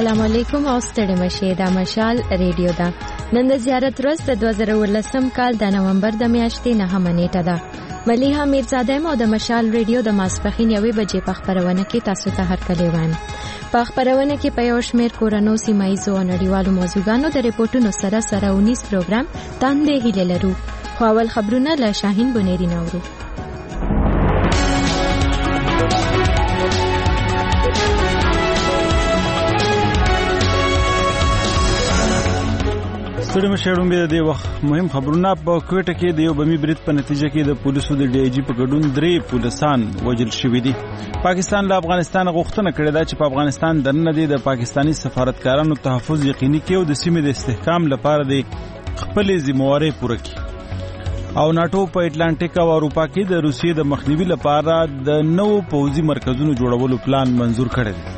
السلام علیکم او ستړي مشه دا مشال ریډیو دا نن د زیارت ورځ د 2019 کال د نومبر د میاشتې 9 نیټه ده. ملیحه میرزاده مو د مشال ریډیو د ماسپخین 1 بجې په خبرونه کې تاسو ته هرکلی وایم. په خبرونه کې په یو شمېر کورونو سیمایزو او نړیوالو موضوعګانو د ریپورتونو سره 19 پروګرام تاندې هیله لرو. خو اول خبرونه له شاهین بنيري نورو. ستړي مشهورم به د وخت مهم خبرونه په کوټه کې د یو بمی برید په نتیجه کې د پولیسو د ډي آی جی په ګډون 3 پولیسان وژل شوي دي. پاکستان له افغانستان غوښتنه کړې ده چې په افغانستان دننه د پاکستانی سفارتکارانو تحفظ یقیني کړي او د سیمې د استحکام لپاره د خپل ذمہواری پوره کړي. او ناتو په اټلانټیک او اروپا کې د روسیې د مخنیوي لپاره د نوو پوځي مرکزونو جوړولو پلان منزور کړی دی.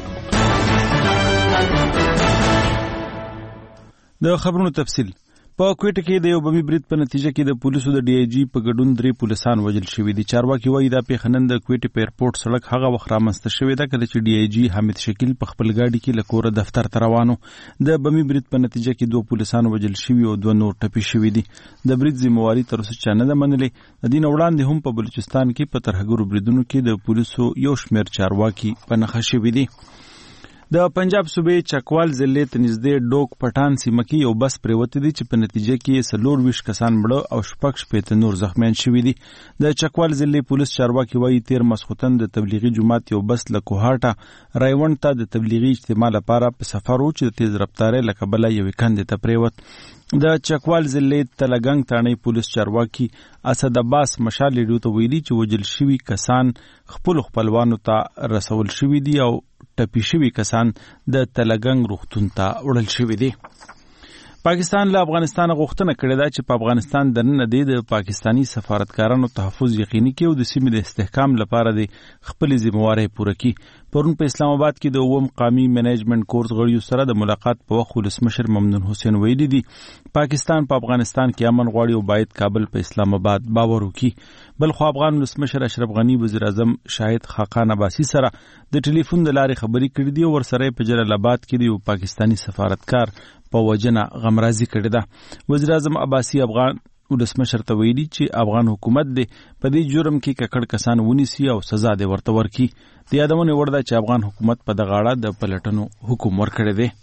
د خبرونو تفصیل په کوټه کې د یو بمی برید په نتیجه کې د پولیسو د ډي آی جی په ګډون 3 پولیسان وژل شوي دي. چارواکي وایي دا پیښنن د کوټه په ایرپورټ سړک هغه وخت رامنځته شوې ده کله چې ډي آی جی حمید شکیل په خپل ګاډي کې له کوره دفتر ته روانو. د بمی برید په نتیجه کې 2 پولیسان وژل شوي او 2 نور ټپي شوي دي. د برید ذمہواری تر اوسه چا نه ده منلې. د دین وړاندې هم په بلوچستان کې په ترهګرو بریدونو کې د پولیسو یو شمېر چارواکي په نښه شوي دي. د پنجاب صوبې چکوال ضلع ته نږدې ډوک پټان سیمه کې یو بس پریوتی دی چې په نتیجه کې 24 کسان مړه او 6 نور زخمیان شوي دي. د چکوال ضلع پولیس چارواکي وایي تیر ماسخوتن د تبلیغي جماعت یو بس له کوهاټه رایوند ته د تبلیغي اجتماع لپاره په سفر و چې د تیز رفتارۍ له کبله یوې کندې ته پریوت. د چکوال ضلع تلګنګ تاڼۍ پولیس چارواکي اسد عباس مشال ریډیو ته ویلي چې وژل شوي کسان خپلوانو ته رسول شوي دي او ټپي شوي کسان د تلګنګ روغتون ته وړل شوي دي. پاکستان له افغانستان غوښتنه کړې ده چې په افغانستان دننه د پاکستانی سفارتکارانو تحفظ یقیني کړي او د سیمې د استحکام لپاره د خپل ذمہواری پوره کړي. پرون په اسلام آباد کې د 9 قومي منیجمنت کورس غړیو سره د ملاقات په وخت ولسمشر ممنون حسین ویلي دي پاکستان په افغانستان کې امن غواړي او باید کابل په اسلام آباد باور وکړي. بلخو افغان ولسمشر اشرف غنی وزیر اعظم شاهد خاقان عباسی سره د ټلیفون د لارې خبرې کړې دي او ورسره په جلال آباد کې د پاکستانی سفارتکار په وجنه غمرازي کړې ده. وزیر اعظم عباسی افغان ولسمشر ته ویلي چې افغان حکومت دې په دې جرم کې ککړ کسان ونیسي او سزا دې ورته ورکړي. د یادونه وړ ده چې افغان حکومت په دغه اړه د پلټنو حکم ورکړی دی.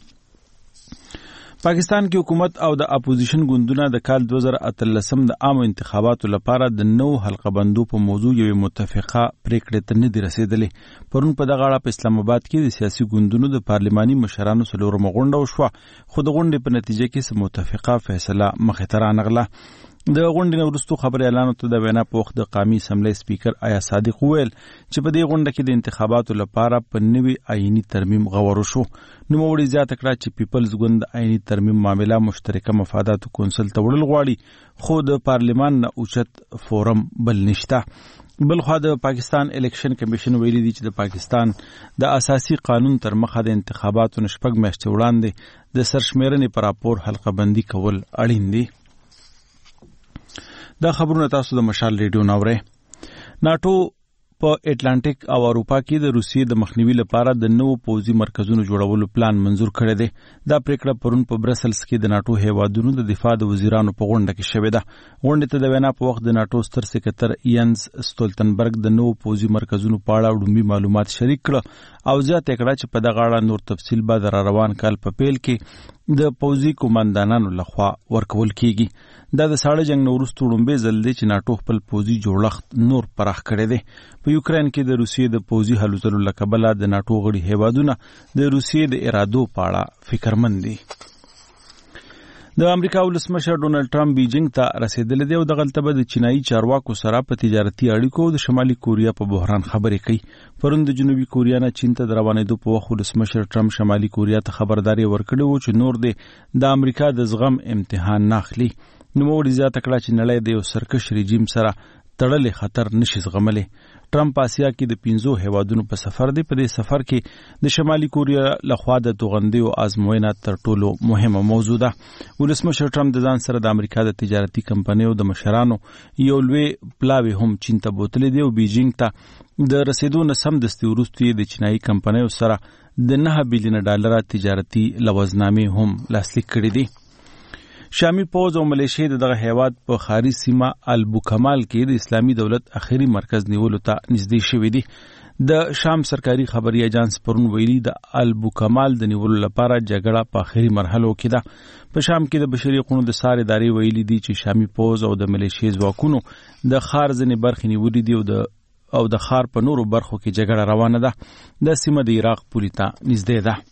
پاکستان کې حکومت او د اپوزیشن ګوندونه د کال 2018 د عامو انتخاباتو لپاره د نو حلقه بندو په موضوع یو متفقه پریکړه ته نه دي رسیدلې. پرون په دغه اړه په اسلام آباد کې د سیاسي ګوندونو د پارلماني مشرانو څلورمه غونډه وشوه خو د غونډې په نتیجه کې سم متفقه فیصله مخې ته رانغله. د غونډې نه وروسته خبري اعلان ته د وینا په وخت د قومي اسمبلی سپیکر آیا صادق وویل چې په دې غونډه کې د انتخاباتو لپاره په نوي آئینی ترمیم غور وشو. نوموړي زیاته کړه چې پیپلز ګوند د آئینی ترمیم معامله مشترکه مفاداتو کونسل ته وړل غواړي خو د پارلمان نه اوچت فورم بل نشته. بلخوا د پاکستان الیکشن کمیشن ویلي دی چې د پاکستان د اساسي قانون تر مخه د انتخاباتو نشپږ میاشتې وړاندې د سرشمیرنې پر راپور حلقه بندي کول اړین دي. دا خبرونه تاسو د مشال ریډیو ناوړئ. ناتو په اټلانټیک او اروپا کې د روسیې د مخنیوي لپاره د نوو پوځي مرکزونو جوړولو پلان منزور کړی دی. دا پریکړه پرون په برسلز کې د ناتو هیوادونو د دفاع د وزیرانو په غونډه کې شوې ده. غونډې ته د وینا په وخت د ناتو ستر سکرتر ینز سټولتنبرګ د نوو پوځي مرکزونو په اړه وړاندې معلومات شریک کړه او زیاته کړه چې په دغه اړه نور تفصیل به د روان کال په پیل کې د پوځي قوماندانانو لخوا ورکول کیږي. دا د ساړه جنگ نه وروسته وړاندې ځل دی چې ناتو خپل پوځي جوړښت نور پراخ کړی دی. په یوکرين کې د روسیې د پوځي هلو ځلو له کبله د ناتو غړي هیوادونه د روسیې د ارادو په اړه فکرمند دي. د امریکا ولسمشر ډونالد ټرمپ بیجینګ ته رسیدلی دی او دغلته به د چینایي چارواکو سره په تجارتي اړیکو او د شمالي کوریا په بحران خبرې کوي. پرون د جنوبي کوریا نه چین ته روانېدو په وخت ولسمشر ټرمپ شمالي کوریا ته خبرداري ورکړې و چې نور د امریکا د زغم امتحان نه اخلي. نوموړي زیاته کړه چې نړۍ د یو سرکش رژیم سره تړلې خطر نشي زغملی. ټرمپ آسیا کې د 15 هیوادونو په سفر دی. په دې سفر کې د شمالي کوریا لخوا د توغندي او ازموینه تر ټولو مهمه موضوع ده. ولسمشر ټرمپ د ځان سره د امریکا د تجارتي کمپنیو د مشرانو یو لوی پلاوی هم چین ته بوتلی دی او بیجینګ ته د رسیدو نه سم دستي وروسته د چینایي کمپنیو سره د $9 بلین تجارتي لوزنامې هم لاسلیک کړي دي. شامی پوز او ملیشیا دغه هیواد په خاري سیمه البوکمال کې د اسلامي دولت اخیری مرکز نیولو ته نږدې شوی دي. د شام سرکاري خبري اژانس پرون ویلي د البوکمال د نیولو لپاره جګړه په اخیری مرحلو کې ده. په شام کې د بشري حقوقو د ساري ادارې ویلي دي چې شامي پوز او د ملیشیا ځواکونو د ښار ځینې برخې نیولې دي او د ښار په نورو برخو کې جګړه روانه ده. د سیمه د عراق پولې ته نږدې ده.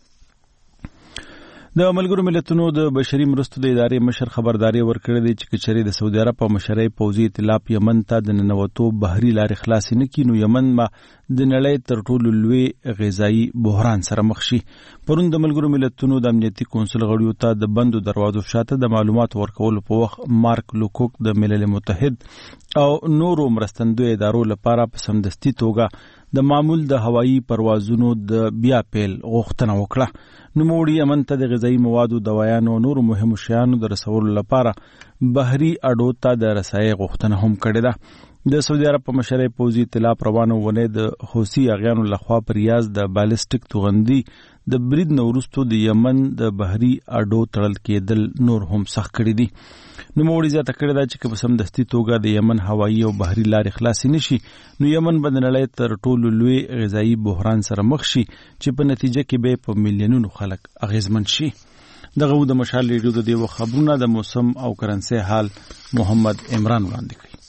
د ملګرو ملتونو د بشري مرستو د ادارې مشر خبرداري ورکړې ده چې کچري د سعودي عرب په مشرۍ پوځي ائتلاف یمن ته د ننوتو بحري لارې خلاص نه کړي نو یمن ما د نړۍ تر ټولو لوی غذایی بحران سره مخ شي. پرون د ملګرو ملتونو د امنیتي کونسل غړیو ته د بندو دروازو شاته د معلومات ورکولو په وخت مارک لوکوک د ملل متحد او نورو مرستندوی ادارو لپاره په سمدستي توګه د معمول د هوایی پروازونو د بیا پیل غوښتنه وکړه. نوموړي یمن ته د غذایی موادو، دوايانو او نورو مهمو شیانو د رسولو لپاره بحري اډو ته د رسایي غوښتنه هم کړې ده. د سعودي عرب په مشرۍ پوځي ائتلاف روانه ونه د حوثي اغیانو لخوا په ریاض د بالستیک توغندي د برید نه وروسته د یمن د بحري اډو تړل کېدل نور هم سخت کړي دي. نوموړي زیاته کړې ده چې په سمدستي توګه د یمن هوایی او بحري لارې خلاصې نشي نو یمن به د نړۍ تر ټولو لوی غذایی بحران سره مخ شي چې په نتیجه کې به په میلیونونو خلک اغیزمن شي. دغه د مشال ریډیو د دیو خبرونه د موسم او کرنسي حال محمد عمران وړاندې کړي.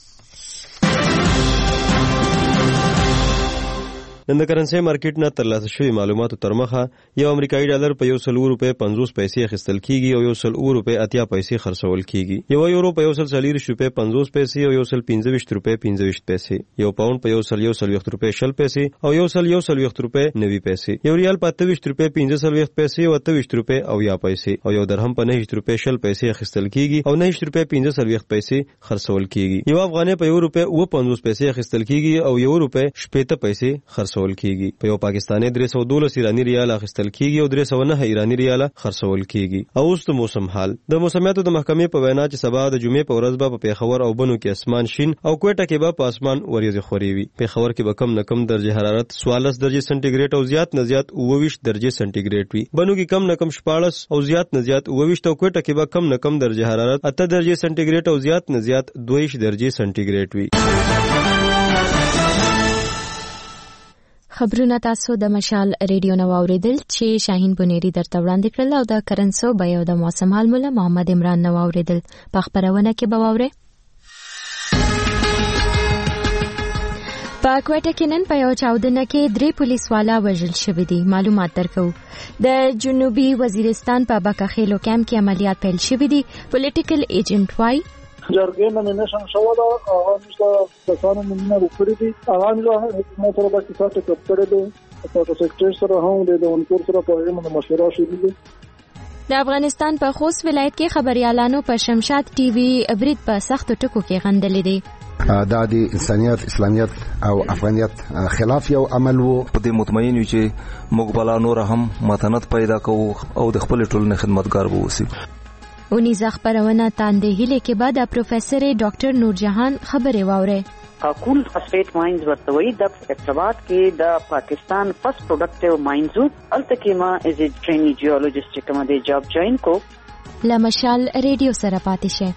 نن د کرنسي مارکیټ نه ترلاسه شوی معلوماتو تر مخه یو امریکایي ډالر په $1.50 اخیستل کیږي او $1.80 خرڅول کیږي. یو یورو په $1.50 او $1.25 یو پاوند په $1.20 او $1.90. یو ریال په $28.50 او $28 او یو درهم په $9.50 اخیستل کیږي او $9.50 خرڅول کیږي. یو افغانۍ په $1.50 اخیستل کیږي او $1.70 خرڅول کیږي. په یو پاکستاني 312 ایرانی ریال اخیستل کیږي او 309 ایرانی ریال خرڅول کیږي. او اوس د موسم حال. د موسمیاتو د محکمې په وینا چې سبا د جمعې په ورځ به په پیښور او بنو کې اسمان شین او کوټه کې به په اسمان وریځې خوري وي. پیښور کې به کم نه کم درجه حرارت 14 درجه سانتیګریډ او زیات نه زیات 22 درجه سانتیګریډ وي. بنو کې کم نه کم 14 او زیات نه زیات 22 او کوټه کې به کم نه کم درجه حرارت 8 درجه سانتیګریډ او زیات نه زیات 22 درجه سانتیګریډ وي. خبرونه تاسو د مشال ریډیو نو اوریدل چې شاهین بنيري درته وړاندې کړل او د کرنسو بیا د موسم حال مولا محمد عمران نو اوریدل. په خبرونه کې به واوري په کوټه کې نن په یو چاودنه کې 3 پولیس والا وژل شوي دي. معلومات درکو. د جنوبي وزیرستان په بکاخیلو کیمپ کې عملیات پیل شوي دي. پولیټیکل ایجنټ وای جرګې نومینیشن شوه دا هغه چې کسانو نومونه وکړي دي هغه له حکومت سره د کیسه ټکټ کړی دی په سیکریټری سره هم د انکور سره په اړه مشوره شوې ده. د افغانستان په خوست ولایت کې خبريالانو په شمشاد ټي وي برید په سختو ټکو کې غندلې دي. دا د انسانيت، اسلامیت او افغانیت خلاف یو عمل وو. په دې مطمئن یو چې موږ بلا نور هم متانت پیدا کوو او د خپل ټولنې خدمتګار ووسی. اونیزه خبرونه تاندې هلي کې بعد پروفیسور ډاکټر نورجهان خبرې واوره. کول فاسفیټ ماینز ورتوي د ارتباط کې د پاکستان فرست پروډکټیو ماینز الته کې ما از ا ټرینی جیولوجیست چې کوم دی جاب جوائن کو. لمشال ریډیو سره پاتې شه.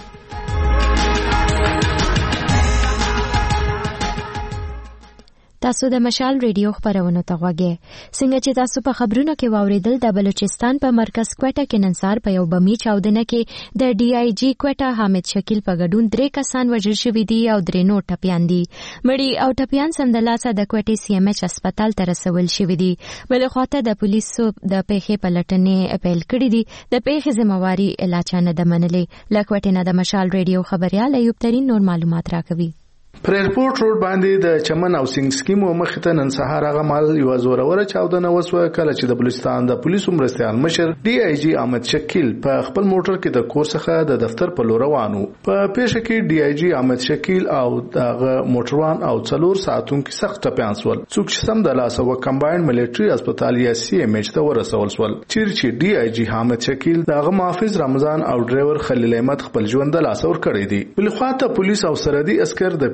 تاسو د مشال ریډیو خبرونه ته غوږی. څنګه چې تاسو په خبرونو کې واوریدل د بلوچستان په مرکز کوټه کې نن سهار په یو بمي چاودنه کې د ډي آی جی کوټه حامد شکیل په ګډون 3 کسان وژل شوي دي او 3 نور ټپیان دي. مړي او ټپیان سمدلاسه د کوټې سی ام ایچ هسپتال ته رسول شوي دي. بل خواته د پولیسو د پیښې پلټنې اپیل کړې دي. د پیښې ذمہواری الاچانه د منلې. لکوټه نه د مشال ریډیو خبريال ایوب ترين نور معلومات راکوي. پر ایرپورټ روډ باندې د چمن او سنگ سکیمو مخته نن سهار هغه مال یو زوروره چاودنه وسوه کله چې د بلوچستان د پولیسو مرستيال مشر ډي آی جی احمد شکیل په خپل موټر کې د کور څخه د دفتر په لور روانو. په پیښه کې ډي آی جی احمد شکیل او دغه موټروان او 4 ساعتونکو سخت ټپیان سول. څوک چې سم د لاسه و کمباینډ ملټری هسپتال یا سی ام ایچ ته ورسول سول. چې ډي آی جی احمد شکیل دغه محافظ رمضان او ډرایور خلیل احمد خپل ژوند د لاسه ور کړی دی. بل خواته پولیس او سرحدي عسكر د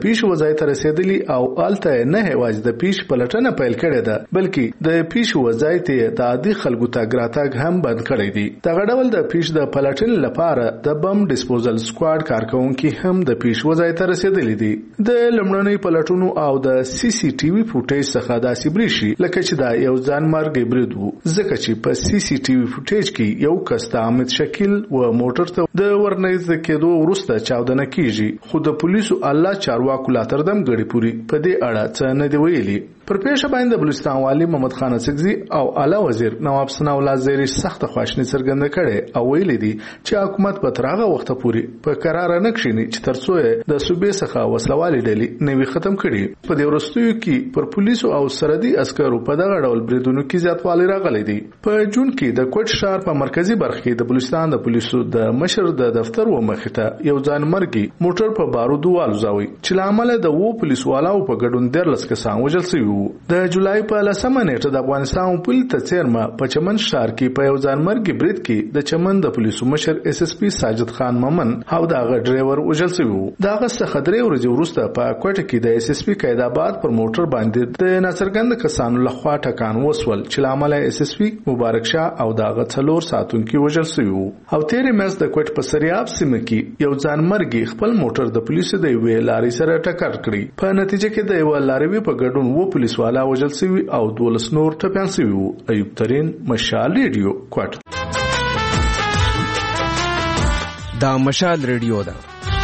پیش وځای ته رسیدلی او الته نه هواج د پیش پلټنه پیل کړې ده بلکې د پیش وځای ته د عادي خلکو ته ګراتګ هم بند کړی دی. دغه ډول د پیش د پلټنې لپاره د بم ډیسپوزل سکواډ کارکونکي هم د پیش وځای ته رسیدلی دي. د لمړنۍ پلټونو او د سی سی ټي وي فوټیج څخه داسې بریښي لکه چې دا یو ځان مرګ برید وو ځکه چې په سی سی ټي وي فوټیج کې یو کس د احمد شکیل و موټر ته د ورننځ کېدو وروسته چاودنه کیږي خو د پولیسو الله چارواکو لا تر دم غړي پوری په دې اړه څه نه دی ویلي. پر پیښه باندې بلوچستان والی محمد خان اڅکزي او اعلی وزیر نواب ثناء الله زیری سخت خواشنی څرګنده کړي او ویلي دي چې حکومت په ترغه وخت پورې په قرار نه کښینی چې ترڅو د صوبې څخه وسلوالي ډلې نوي ختم کړي. په دې وروستیو کې پر پولیسو او سرحدي عسکرو په دغه ډول بریدونو کې زیاتوالی راغلی دی. په جون کې د کوټ ښار په مرکزی برخه کې د بلوچستان د پولیسو د مشر د دفتر و مخته یو ځان مرګي موټر په بارودو والوزاوي چې لامل د وو پولیسوالو په ګډون 13 کسان وژل شوي. د جولای په 10 نیټه د افغانستان پولیس ته چیرمه په چمن ښار کې په یو ځان مرګ برید کې د چمن د پولیسو مشر اس اس پی ساجد خان ممن او دغه ډرایور وژل شوی. دغه څخه درې ورځې وروسته په کوټه کې د اس اس پی قیداباد پر موټر باندې د ناڅرګند کسانو لخوا ټکان وسول چې لامل اس اس پی مبارک شاه او دغه څلور ساتونکو وژل شوی. او تیرې میاشتې د کوټ په سریاب سیمه کې یو ځان مرګ خپل موټر د پولیسو د وی لارې سره ټکر کړی. په نتیجه کې د یو لاروي په ګډون وو پولیسوالا وژل شوی او 12 نور ټپيان شوی. ایوب ترين مشال ریډیو کوټ. دا مشال ریډیو ده.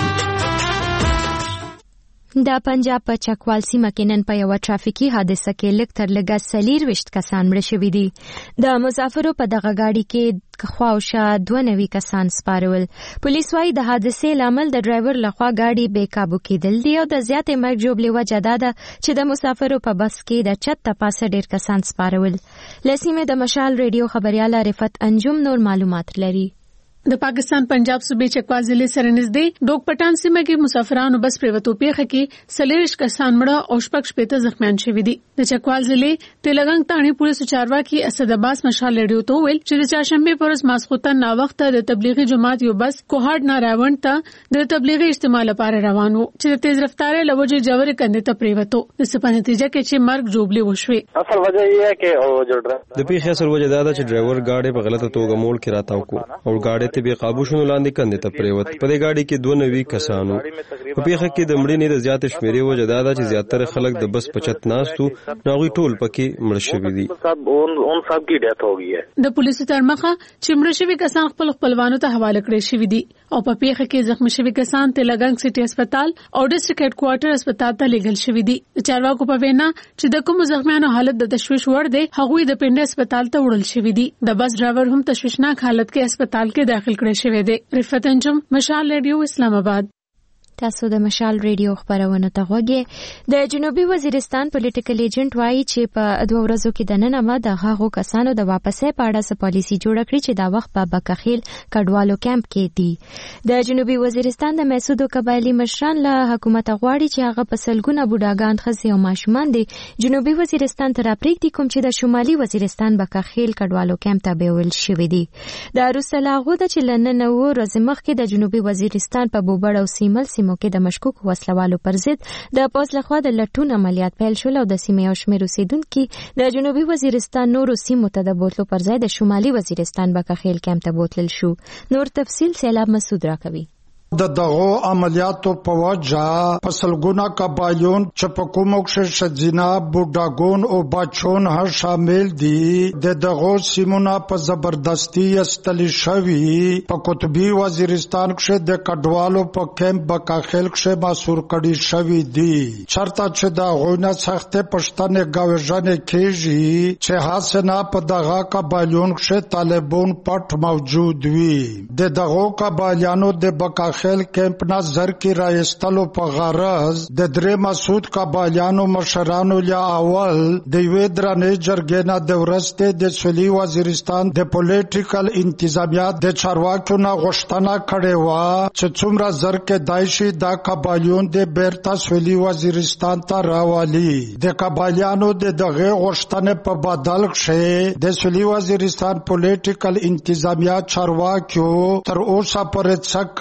د پنجاب په چکوال سیمه کې نن په یو ټرافیکي حادثه کې لږ تر لږه 24 کسان مړه شوي دي. د مسافرو په دغه گاډي کې خواوشا 92 کسان سپارول. پولیس وايي د حادثې لامل د ډرایور لخوا گاډي بې قابو کېدل دي او د زیاتې مرګ ژوبلې وجه دا ده چې د مسافرو په بس کې د چت ته پاسه ډېر کسان سپارول. له سیمې د مشال ریډیو خبريال رفت انجم نور معلومات لري. د پاکستان پنجاب صوبې چکوال ضلع سره نږدې ډوک پټان سیمه کې مسافرانو بس پریوتو پیښه کې 40 کسان مړه او 15 زخمیان شوي دي. د چکوال ضلع تلګنګ تانی پولیس چارواکي اسد عباس مشال ریډیو ته ویل چې د چاشنبه پر ورځ ماسخوتن نا وخت د تبلیغي جماعت یو بس کوهاټ ناراوند ته د تبلیغي اجتماع لپاره روان وو چې د تیز رفتارۍ لوجه جوړ کندې ته پریوتو. د په نتیجه کې چې مرګ جوړلې وشوي. اصل وجه یې ہے چې د پیښې اصل وجه دا ده چې ډرایور گاډي په غلطه توګه موړ کې راتاو کو او گاډي ته به قابو شونه لاندې کندې ته پریوت. په دې گاډي کې 92 کسانو. په پیښه کې د مړینې د زیات شمیرې وجه دا ده چې زیاتره خلک د بس پچت ناستو ناغوي ټول پکې مړ شوي دي. اون صاحب کی ډیث هو گئی ہے. د پولیسو ترمخه چې مړ شوي کسان خپل خپلوانو ته حواله کړی شوي دي او په پیښه کې زخمی شوي کسان تلګنګ سټي هسپتال او ډیسټریکټ هډ کوارټر هسپتال ته لیږل شوي دي. چارواکو په وینا چې د کوم زخمیانو حالت د تشویش وړ دی هغوی د پنډ هسپتال ته وړل شوي دي. د بس ډرایور هم تشویشناک حالت کې هسپتال کې داخل کړی شوی دی. رفت انجم مشال ریډیو اسلام آباد. تاسو د مشال ریډیو خبرونه ته غوږی. د جنوبي وزیرستان پولیټیکل ایجنټ وایي چې په 2 ورځو کې د نن ما د هغو کسانو د واپسې په اړه څه پالیسي جوړه کړې چې دا وخت په بکخیل کډوالو کیمپ کې دي. د جنوبي وزیرستان د محسودو قبایلی مشران له حکومت غواړي چې هغه په سلګونه بوډاګان ښځې او ماشومان دي جنوبي وزیرستان ته راپرېږدي کوم چې د شمالي وزیرستان بکخیل کډوالو کیمپ ته بیول شوي دي. د وروسته له هغو ده چې له نن 9 ورځې مخکې د جنوبي وزیرستان په بوبړ او سیمل سیمو کې د مشکوک وسلوالو پر ضد د پولیس لخوا د لټون عملیات پیل شول او د سیمې او شمېر اوسیدونکو د جنوبي وزیرستان نورو سیمو ته د بوتلو پر ځای د شمالي وزیرستان بکخیل کیمپ ته بوتلل شو. نور تفصیل سیلاب مسعود راکوي. د دغو عملیاتو په وجه پسلګونه قبایلون چې په کومو کې شجینا بوډاګون او بچون هر شامل دي د دغو سیمونه په زبردستی استلی شوی. په قطبی وزیرستان کې د کډوالو په کیمپ بکاخیل کې مسور کړي شوی دي. چرته چې د غوینه سخته پښتنه گاوژنه کېږي چې حسنا په دغه قبایلون کې طالبون پټ موجود وي. د دغو قبایلانو د بکاخیل کیمپ نظر کی رایستلو په غرض د درې مسعود قبایلیانو مشرانو یا اول د یوې درنې جرګې نه د ورسته د سولي وزیرستان د پولیټیکل انتظامیات د چارواکو نه غوښتنه کړې و چې څومره زر کې دایشي د قبایلیون د بیرته سولي وزیرستان ته راوالي. د قبایلیانو د دغه غوښتنې په بدل کې د سولي وزیرستان پولیټیکل انتظامیات چارواکو تر اوسه پورې څه کړی دي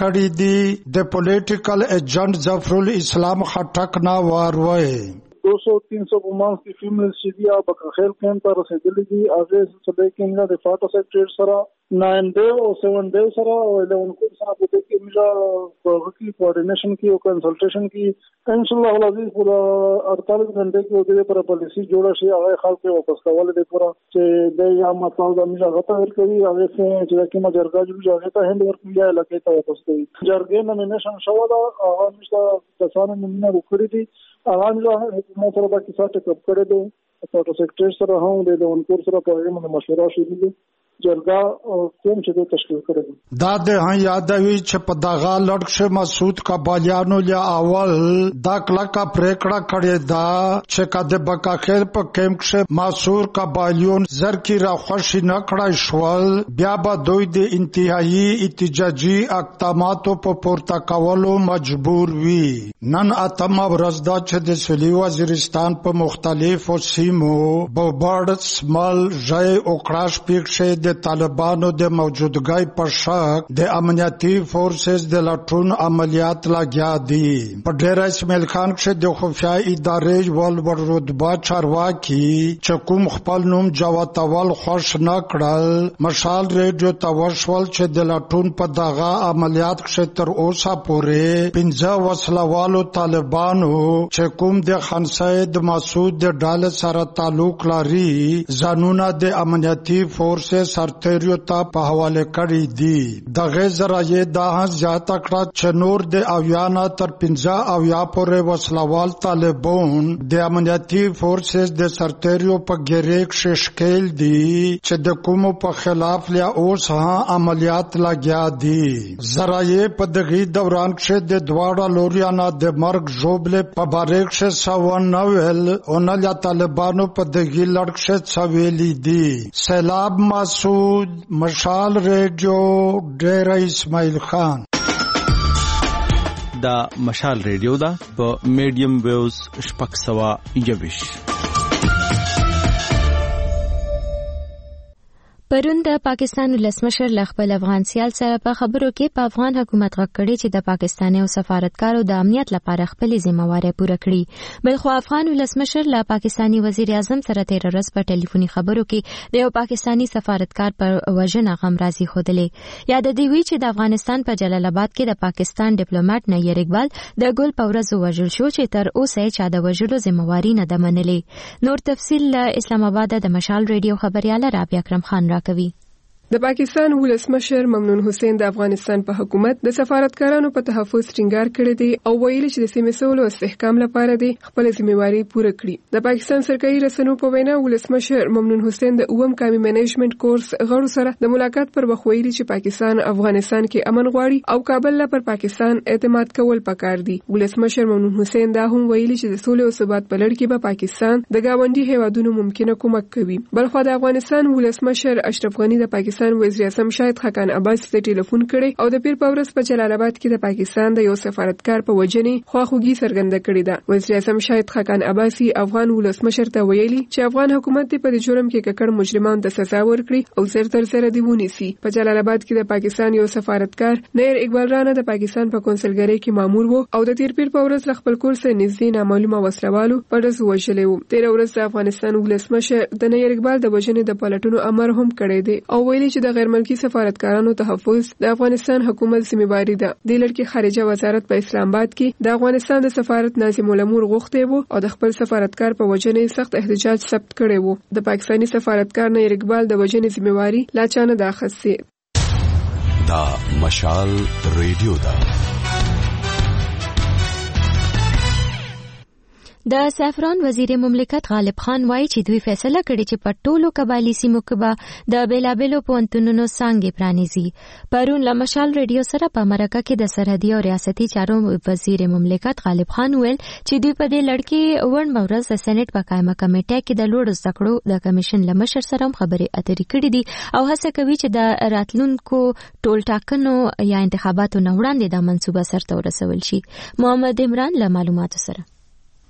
د پولیټیکل ایجنٹ ظفر الاسلام خټک نا واروي 200-300 بومانس کی فیمل سیدیا بکخیل کیمپ ته رسیدلې دي. هغه څه د کینګا د فاټو سیکټر سره 9 ډے او 7 ډے سره او 11 کو سره په دې کې موږ ورکی کوارډینیشن کی او کنسلټیشن کی ان شاء الله العزیز پورا 48 غنټه کې د پر پالیسی جوړه شي. هغه خلک واپس کول دي پورا چې د یا مطلب د موږ غته ورکوي. هغه چې کومه جرګه جوړه هغه ته هند ورکوي یا لکه ته واپس کوي. جرګې نومینیشن شو دا هغه موږ تاسو نومینه وکړی دي. هغه موږ حکومت سره د کیسه ټکپ کړی دی. فاټو سیکټر سره هم د انکور سره په اړه مشوره شوې ده. جرګه کوم چې د تشکیل کړی دا د یادوي چې په دغه لړکشه مسعود کابالیانو له اول دا کلکه پریکړه کړې ده چې کده بکاخیل په کیمپ کې مسعود کابالیون زرکی را خوشی نه کړای شول بیا به دوی د انتهایی احتجاجي اقداماتو په پورته کولو مجبور وي. نن اتمه ورځ دا چې د سویلي وزیرستان په مختلفو سیمو بوبړ سمل ژای او کراش پیښې د طالبانو د موجودګۍ په شک د امنیتي فورسز د لټون عملیات لګیا دي. په ډیر اسماعیل خان کې د خفیه ادارې ول رتبه چارواکي چې کوم خپل نوم جواتول خوش نه کړل مشال ریډیو ته وشول چې د لټون په دغه عملیات کې تر اوسه پورې 15 وسلوالو طالبانو چې کوم د خان سید مسعود د ډاله سره تعلق لري ځانونه د امنیتي فورسز سرتیریو ته په حواله کړی دي. دغه ذرایع دا زیات کړه چې نور د اویانا تر 15 اویا پورې وسلوال طالبان د امنیتي فورسز د سرتیریو په ګریک ششکل دي چې د کوم په خلاف لیا اوس عملیات لګیا دي. ذرایع په دغه دوران کې د دواړه لوريانا د مرګ جوبله په باریک شه سوانویل او نه طالبانو په دغه لړکشه څویلي دي. سیلاب مسعود مشال ریډیو ډیر اسماعیل خان. دا مشال ریډیو دا په میډیم ویوز شپږ سوه یویش. پرون د پاکستان ولسمشر له خپل افغان سیال سره په خبرو کې په افغان حکومت غږ کړی چې د پاکستاني او سفارتکارو د امنیت لپاره خپل ذمہواری پوره کړي. بلخو افغان ولسمشر له پاکستاني وزیر اعظم سره تیر ورځ په ټلیفوني خبرو کې د یو پاکستاني سفارتکار پر وژنه غم راضي ښودلې. یاد دی وی چې د افغانستان په جلال آباد کې د پاکستان ډیپلوماټ نیر اقبال د ګل په ورځ وژل شو چې تر اوسه چا د وژلو ذمہواری نه ده منلې. نور تفصیل له اسلام آباد د مشال ریډیو خبريال رابعه اکرم خان راکوي. د پاکستان ولسمشر ممنون حسین د افغانستان په حکومت د سفارتکارانو په تحفظ ټینګار کړی دی او ویلي چې د سیمې سولو او استحکام لپاره دی خپل ذمہواری پوره کړي. د پاکستان سرکاري رسنیو په وینا ولسمشر ممنون حسین د اوم کامي منیجمنت کورس غړو سره د ملاقات پر وخت ویلي چې پاکستان افغانستان کې امن غواړي او کابل لا پر پاکستان اعتماد کول پکار دي. ولسمشر ممنون حسین دا هم ویلي چې د سولې او ثبات په لړ کې به پاکستان د گاونډي هیوادونو ممکنه کومک کوي. بلخو د افغانستان ولسمشر اشرف غنی د پاکستان وزیر اعظم شاهد خاقان عباس ته ټلیفون کړی او د پیر پورس په جلال آباد کې د پاکستان د یو سفارتکار په وجنې خواخوږي څرګنده کړې ده. وزیر اعظم شاهد خاقان عباسی افغان ولسمشر ته ویلي چې افغان حکومت په دې جرم کې ککړ مجرمان د سزا ورکړي او زر تر سره دی ونیسي. په جلال آباد کې د پاکستان یو سفارتکار نیر اقبال رانه د پاکستان په کنسلګری کې مامور وو او د تیر پیر پورس خپل کور سره نږدې نامعلومه وسلوالو په ډز وژلې وو. تیر ورځ د افغانستان ولسمشر د نیر اقبال د وژنې د پلټونو امر هم کړی دی او ویلي چې د غیر ملکی سفارتکارانو تحفظ د افغانستان حکومت ذمہواری ده. د لړ کې خارجه وزارت په اسلام آباد کې د افغانستان د سفارت ناظم الامور غوښتي وو او د خپل سفارتکار په وجنې سخت احتجاج ثبت کړی وو. د پاکستاني سفارتکار نیر اقبال د وجنې ذمہواری لا چانه د اخستې. دا مشال ریډیو ده. د سافران وزیر مملکت غالب خان وایي چې دوی فیصله کړې چې په ټولو قبایلی سیمو کې به د بیلابیلو پوهنتونونو څانګې پرانیزي. پرون له مشال ریډیو سره په مرکه کې د سرحدي او ریاستي چارو وزیر مملکت غالب خان ویل چې دوی په دې لړ کې ورن ورځ د سېنات په قائمه کمیټه کې د لوړو زده کړو د کمیشن له مشر سره خبرې اترې کړې دي او هڅه کوي چې د راتلونکو ټول ټاکنو یا انتخاباتو نه وړاندې د منصوبه سرته ورسول شي. محمد عمران له معلوماتو سره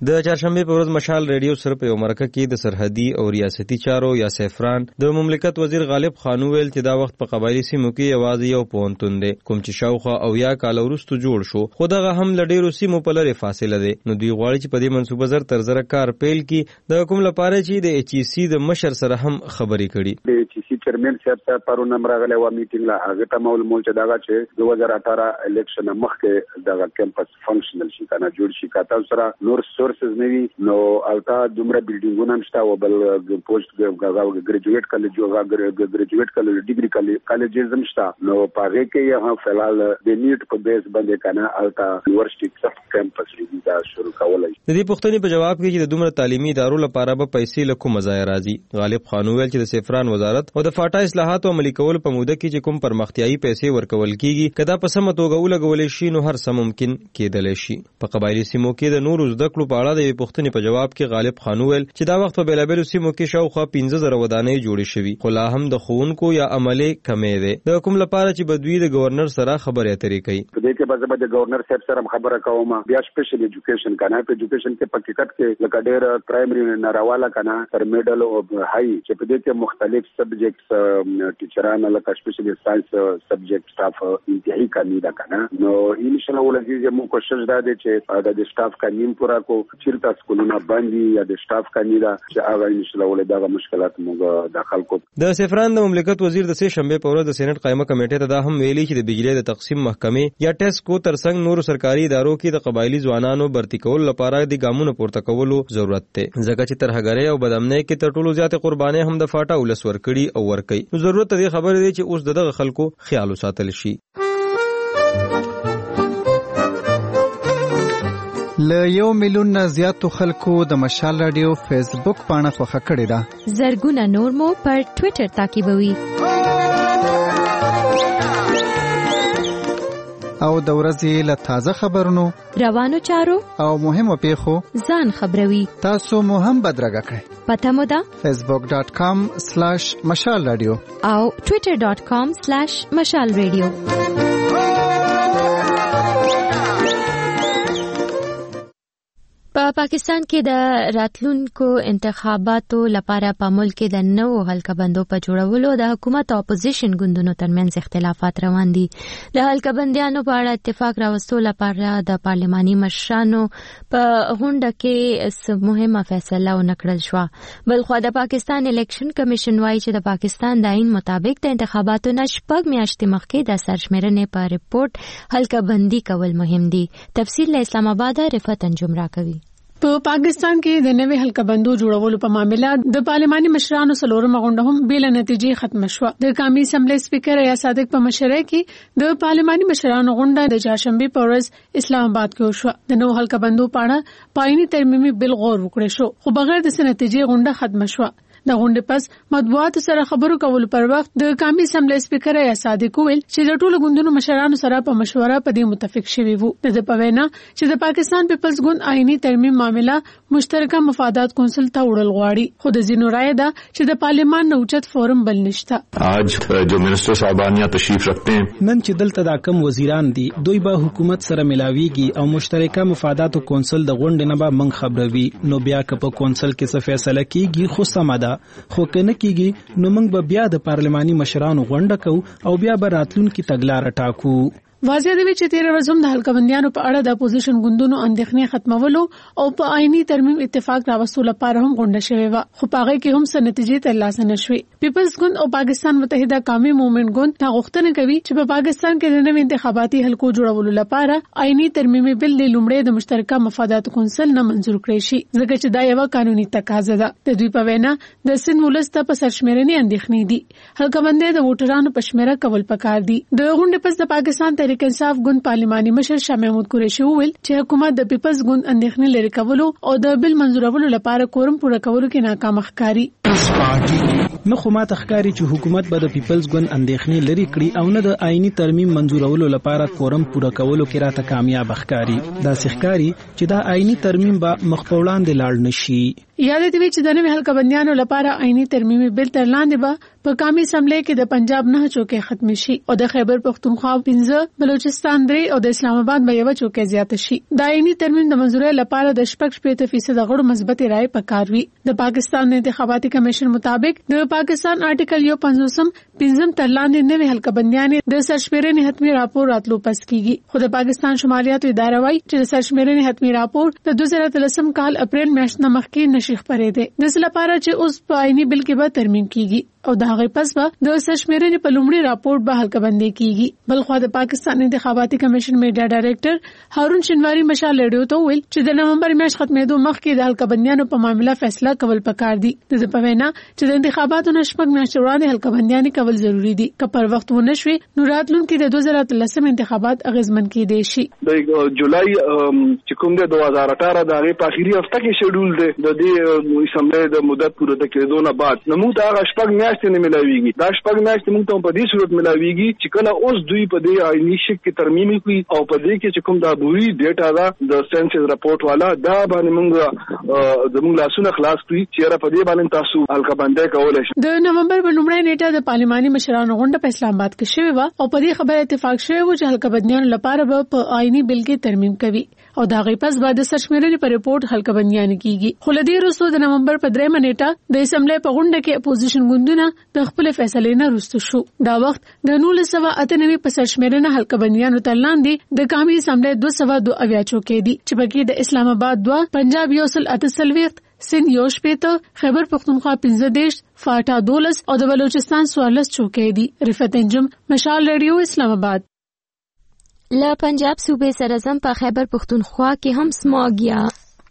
د چهارشنبه په ورځ مشال ریډیو سره په مرکه کې د سرحدي او ریاستي چارو یا سیفران د مملکت وزیر غالب خان ویل چې دا وخت په قبایلی سیمو کې یوازې یو پونتون دی کوم چې شاوخوا او یا کال وروسته جوړ شو خو دغه هم له ډیرو سیمو په لرې فاصله دی نو دوی غواړي چې په دې منصوبه زر تر زره کار پیل کړي د کوم لپاره چې د ایچ ای سی د مشر سره هم خبرې کړي د ایچ ای سی چیرمن صاحب پرونه مرغله و میټینګ لا هغه ته مول چې داغه چې 2018 الیکشن مخکې دغه کیمپس فنکشنل شي کنه جوړ شي کاته سره نور سورسز نوي نو التا دومره بلډینګونه نشته او بل پوسټ ګریجویټ کالج او ګریجویټ کالج ډیګري کالجز نشته نو پاره کې یو فلال د نیټ په بیس باندې کنه التا یونیورسيټي کیمپس لري دا شروع کولای د دې پوښتنې په جواب کې چې د دومره تعلیمي ادارو لپاره به پیسې له کومه ځای راځي غالب خان ویل چې د سیفران وزارت او د فاټا اصلاحات او عملي کول په موده کې چې کوم پرمختیايي پیسې ورکول کیږي کدا په سمه توګه ولګول شي نو هر څه ممکن کېدل شي په قبایلی سیمو کې د نورو زده کړو په اړه د پوښتنې په جواب کې غالب خان ویل چې دا وخت په بیلابیلو سیمو کې شاوخوا 15000 ودانۍ جوړې شوې خو لا هم د ښوونکو یا عملي کمې ده د کوم لپاره چې بدوی د گورنر سره خبرې اترې کوي په دې کې به د گورنر صاحب سره خبره کوم بیا سپیشل ایجوکیشن کنه په ایجوکیشن کې پکیټ کې لکه ډېر پرایمري نارواله کنه تر میډل او هاي چې په دې کې مختلف سبجیکټس ټیچرانو لکه سپیشل ساينس سبجیکټ سټاف انتهایی کمی ده کنه نو ان شاء الله ولې موږ کوشش دا دي چې د سټاف کمیم پورا کو چیرته سکولونه باندې یا د سټاف کمی ده چې هغه ان شاء الله ولې دا مشکلات موږ داخل کو د سیفران د مملکت وزیر د سه شنبه په ورځ د سېنات قائمه کمیټې ته دا هم ویلي چې د بجلی د تقسیم محکمې یا ټیسټ کو ترڅنګ نور سرکاري ادارو کې د قبایلی ځوانانو برتی کول لپاره د ګامونو پورته کولو ضرورت دی ځکه چې ترهګرۍ او بدامنۍ کې تر ټولو زیات قرباني هم د فاټا ولس ورکړي او ورکړي ضرورت دی خبره دی چې اوس دغه خلکو خیال وساتل شي ل 1 میلیون زیاتو خلکو د مشال رادیو فیسبوک پاڼه خوښه کړې ده زرګونه نور مو پر ټوئیټر تعقیبوي او د ورځې له تازه خبرونو روانو چارو او مهمو پیښو ځان خبروي تاسو مو هم بدرګه کړئ پته مو ده facebook.com/مشال رادیو او twitter.com/مشال رادیو په پاکستان کې د راتلونکو انتخاباتو لپاره په ملک کې د نوو حلقه بندو په جوړولو د حکومت او اپوزیشن ګوندونو ترمنځ اختلافات روان دي د حلقه بندیانو په اړه اتفاق راوستو لپاره د پارلماني مشرانو په غونډه کې مهمه فیصله ونکړل شو بلخو د پاکستان الیکشن کمیشن وايي چې د پاکستان د آئین مطابق د انتخاباتو نه 6 میاشتې مخکې د سرشمیرنې په ریپورت حلقه بندي کول مهم دي تفصیل له اسلام آباد رفعت انجم راکوي په پاکستان کې د نوې حلقه بندو جوړولو په معاملې د پارلماني مشرانو سلورمه غونډه هم بل نتیجې ختم شوه د قومي اسمبلی سپیکر یا صادق په مشرۍ کې د پارلماني مشرانو غونډه د چهارشنبه په ورځ اسلام آباد کې وشوه د نوو حلقه بندو په اړه پایني ترمیمي بل غور وکړي شو خو بغیر د نتیجې غونډه ختم شوه د غونډې پس مطبوعات سره خبرو کول پر وخت د قومي اسمبلی سپیکر یا صادق ویل چې د ټولو ګوندونو مشرانو سره په مشوره په دې متفق شوي وو د پوینا چې د پاکستان پیپلز ګوند آئینی ترمیم معاملہ مشترکه مفادات کونسل ته وړل غواړي خو د زینو رائے ده چې د پارلیمان نوچت فورم بل نشته آج جو منسٹر صاحبان یہاں تشریف رکھتے ہیں نن چې دلته دا کم وزیران دي دوی به حکومت سره ملاويږي او مشترکه مفادات کونسل د غونډې نه به من خبروي نو بیا که په کونسل کې څه فیصله کیږي خو سم ده خو کنه کیږي نو موږ به بیا د پارلماني مشرانو غونډه کوو او بیا به راتلونکي تګلارې ټاکو واضح دی چې 13 ورځې د حلقه بندیانو په اړه د اپوزیشن ګوندونو اندېښنې ختمولو او په آئینی ترمیم اتفاق راوستلو لپاره هم غونډه شوې و خو پاغه کې هم څه نتیجې ترلاسه نشوې پیپلز ګوند او پاکستان متحده قومي موومېنټ ګوند دا غوښتنه کوي چې په پاکستان کې د نوې انتخاباتي حلقو جوړولو لپاره آئینی ترمیمي بل د لومړی د مشترکه مفادات کونسل نه منزور کړی شي ځکه چې دا یو قانوني تقاضا ده د دوی په وینا د سند ولس ته په سرشمیرنې اندېښنې دي حلقه بندي د ووټرانو په شمیره کول پکار دي د غونډې پس د پاکستان تحریک انصاف ګوند پارلماني مشر شاه محمود قریشي وویل چې حکومت د پیپلز ګوند اندېښنې لري کولو او د بل منزورولو لپاره کورم پوره کولو کې ناکام ښکاري نو خو ماته ښکاري چې حکومت به د پیپلز ګوند اندېښنې لري کړي او نه د آئینی ترمیم منزورولو لپاره کورم پوره کولو کې راته کامیاب ښکاري دا ښکاري چې دا آئینی ترمیم به مخ په وړاندې لاړ نشي یاد دي چې د نوې حلقه بندیانو لپاره عیني ترمیمي بل تر لاندې به په قومي اسمبلی کې د پنجاب 9 چوکۍ ختم شي او د خیبر پختونخوا 15 بلوچستان 3 او د اسلام آباد به 1 چوکۍ زیات شي. د عیني ترمیم د منځوري لپاره د 6% غړو مثبت رائے پکاروي. د پاکستان انتخاباتي کمیشن مطابق د پاکستان آرټیکل 55 تر لاندې نوې حلقه بندیانې د سرشمیرنې حتمی راپور راتلو پس کیږي. خو د پاکستان شمالیاتو اداره وايي چې د سرشمیرنې حتمی راپور د 2013 کال اپریل میاشتې مخکې نشي خبرې ده. د څه لپاره چې اوس په عیني بل کې به ترمیم کیږي او د هغه پس به د سرشمیرنې په لومړي راپورټ به حلقه بندي کیږي. بلخو د پاکستان انتخاباتي کمیشن میډیا ډایریکټر هارون شینواری مشال ریډیو ته ویل چې د نومبر میاشت ختمېدو مخکې د حلقه بندیانو په معاملې فیصله کول پکار دي. د په وینا چې د انتخاباتو نشمک میاشت وړاندې حلقه بندیان کول ضروری دي. که پر وخت ونه شوي نو راتلونکي د 2013 انتخابات اغیزمن کېدای شي. د جولای چې کوم د 2018 د هغه په اخیری هفته کې شیډول دی د دې اسمبلی د مدت پوره کېدو نه بعد نو موږ هغه شپږ میاشتې نه ملاويږي. دا شپږ میاشتې موږ ته په دې صورت ملاويږي چې کله اوس دوی په دې عیني شک کې ترمیم کوي او په دې کې چې کوم د ابوري ډیټا دا د سنسس راپورټ والا دا باندې موږ زموږ لاسونه خلاص کړی چې را په دې باندې تاسو حلقه بندي کولای شئ. د نومبر په لومړۍ نیټه د پارلماني مشرانو غونډه په اسلام آباد کې شوې و او په دې خبره اتفاق شوی و چې حلقه بندیان لپاره په عیني بل کې ترمیم کوي او دا غي پس بعد سرشمیرنې په ریپورت حلقه بندیان کیږي. خو لدی روسو د نومبر په 3 نیټه د اسمبلی په غونډه کې اپوزیشن ګوندونه د خپل فیصلې نه وروسته شو. دا وخت د 1998 په سرشمیرنه حلقه بندیانو تر لاندې د قومي اسمبلی 202 چوکۍ دي چې پکې د اسلام آباد 2 پنجاب 138 سند 15 خیبر پختونخوا 15 فاټا 12 او د بلوچستان 14 چوکۍ دي. رفعت انجم مشال ریډیو اسلام آباد. له پنجاب صوبې سره زم په خیبر پختونخوا کې هم سماګ یا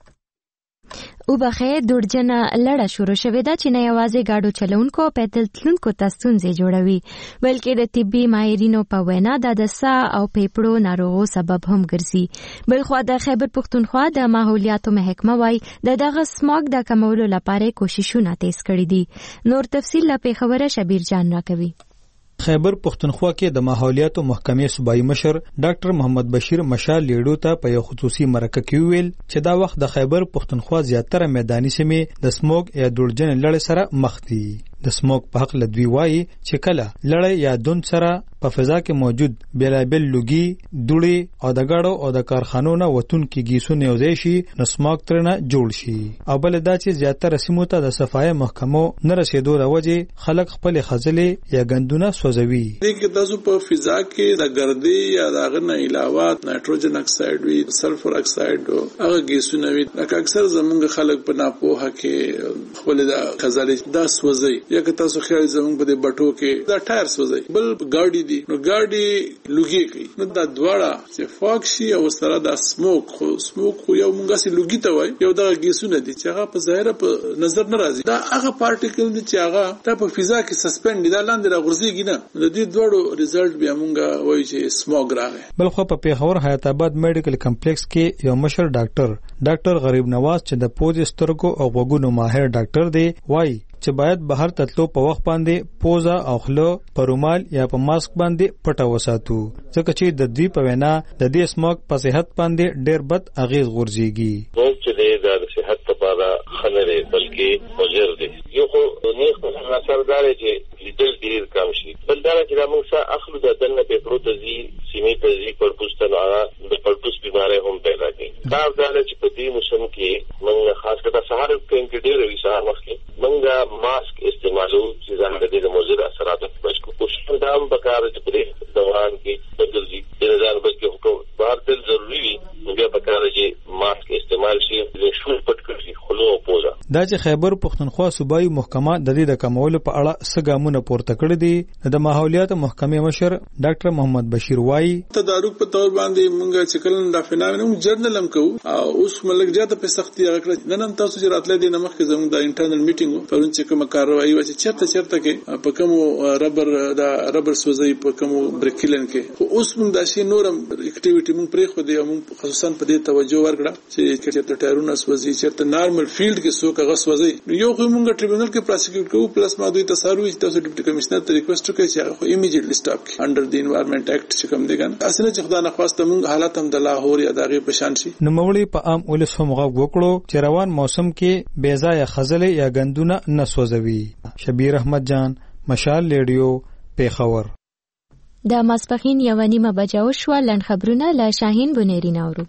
او بخې دوړجنه لړه شروع شوې ده چې نه یوازې گاډو چلونکو او پیدل تلونکو ته ستونزې جوړوي بلکې د طبي ماهرینو په وینا د ساه او پیپړو ناروغو سبب هم ګرځي. بلخو د خیبر پختونخوا د ماحولیاتو محکمه وايي دغه سماګ د کمولو لپاره کوششونه تیز کړي دي. نور تفصیل لا پیښوره شبیر جان راکوي. خیبر پختونخوا کې د ماحولیاتو محکمې صوبایي مشر ډاکټر محمد بشیر مشال لیډو ته په یو خصوصي مرکه کې ویل چې دا وخت د خیبر پختونخوا زیاتره میداني سیمې د سموګ یا دوړجن لړۍ سره مخ دي. د سموګ په حق لدوی وایي چې کله لړۍ یا دون سره په فضا کې موجود بیلابل لوګي دوړي او د غاړو او د کارخانو نه وتون کې گیسونه یوځای شي نو سموګ ترنه جوړ شي. او بل دا چې زیاتره سیمو ته د صفای محکمو نه رسیدو د وجې خلک خپل خزلې یا غندونه سوځوي. دغه تاسو په فضا کې د ګردې یا د غنه علاوه نایټروجن اکساید وي سلفر اکساید او هغه گیسونه وي لکه اکثر زمونږ خلک په ناپوهه کې خپل د خزلې دا سوځي یا که تاسو خیال زمونږ په دې بټو کې دا ټایر سوځي بل ګاډي نو ګاډي لوګي کوي نو دا دواړه چې فاکشي او سره دا سموک خو یو مونږه سي لوګي ته وای یو دا گیسونه دي چې هغه په ظاهره په نظر نه راځي دا هغه پارټیکل دي چې هغه په فضا کې سسپند دي دا لاندې راغورځيږي نه د دې دوړو ریزلټ بیا مونږه وای چې سموک راغی. بل خو په پیښور حیات آباد میډیکل کمپلیکس کې یو مشر ډاکټر غریب نواز چې د پوز سترګو او غوګونو ماهر ډاکټر دی وای چې باید بهر تتلو په وخت باندې پوزا او خله په رومال یا په ماسک باندې پټه وساتو ځکه چې د دوی په وینا د دې سموک په صحت باندې ډېر بد اغیز غورځيږي. چې د صحت لپاره خنره بلکې مضر دي یو خو نه خو اثردار چې لیدل ډیر کم شي بل دا چې موږ څه اخلو د دنه په پروتزي سیمې ته زی پر پوستنه د پرتوس بیماری هم پیدا کیږي. دا چې په دې موسم کې موږ خاص کر سهار کې ډیر وی سهار وخت موږ ماسک استعمالو چې ځان د دې مضر اثراتو په بچو کوشش دا هم پکاره چې په دوران کې بدلږي د ځان بچو حکم بهر تل ضروری وي بیا پکاره چې ماسک استعمال شي د شول پټ کړي خلو او پوزا. دا چې خیبر پختونخوا صوبایي محکمه د دې د کمولو په اړه سګامونه پورته کړی دي د ماحولیات محکمې مشر ډاکټر محمد بشیر وایي تدارک په تور باندې مونږ چې کله دا فنامنوم جرنل هم کوو او اوس ملک جاته په سختي راکړه نن هم تاسو چې راتلې دي نمخ کې زموږ د انټرنل میټینګ پرون چې کوم کاروایی و چې چرته کې په کوم ربر سوزي په کوم برکلن کې اوس مونږ د شي نورم اکټیویټي مونږ پرې خو دي مونږ خصوصا په دې توجه ورکړه چې چرته ټایرونه سوزي چرته نارمل فیلډ کې څوک کاغذ وځي یو خو موږ ټریبونل کې پروسیکیوټ کوو پلس ما دوی تصاروي چې تاسو ډیپټي کمشنر ته ریکوست وکړئ چې هغه ایمیډیټلی سټاپ کړي انډر دی انوایرنمنت اکټ چې کوم دی ګان اصله چې خدای نه خواسته موږ حالت هم د لاهور یا دغه پشان شي نوموړي په عام ولس هم غوږ وکړو چې روان موسم کې بیځای خزلې یا غندونه نه سوځوي. شبیر احمد جان، مشال ریډیو، پیښور. د ماسپخین 1:30 بجو شو. لنډ خبرونه له شاهین بنيري نورو.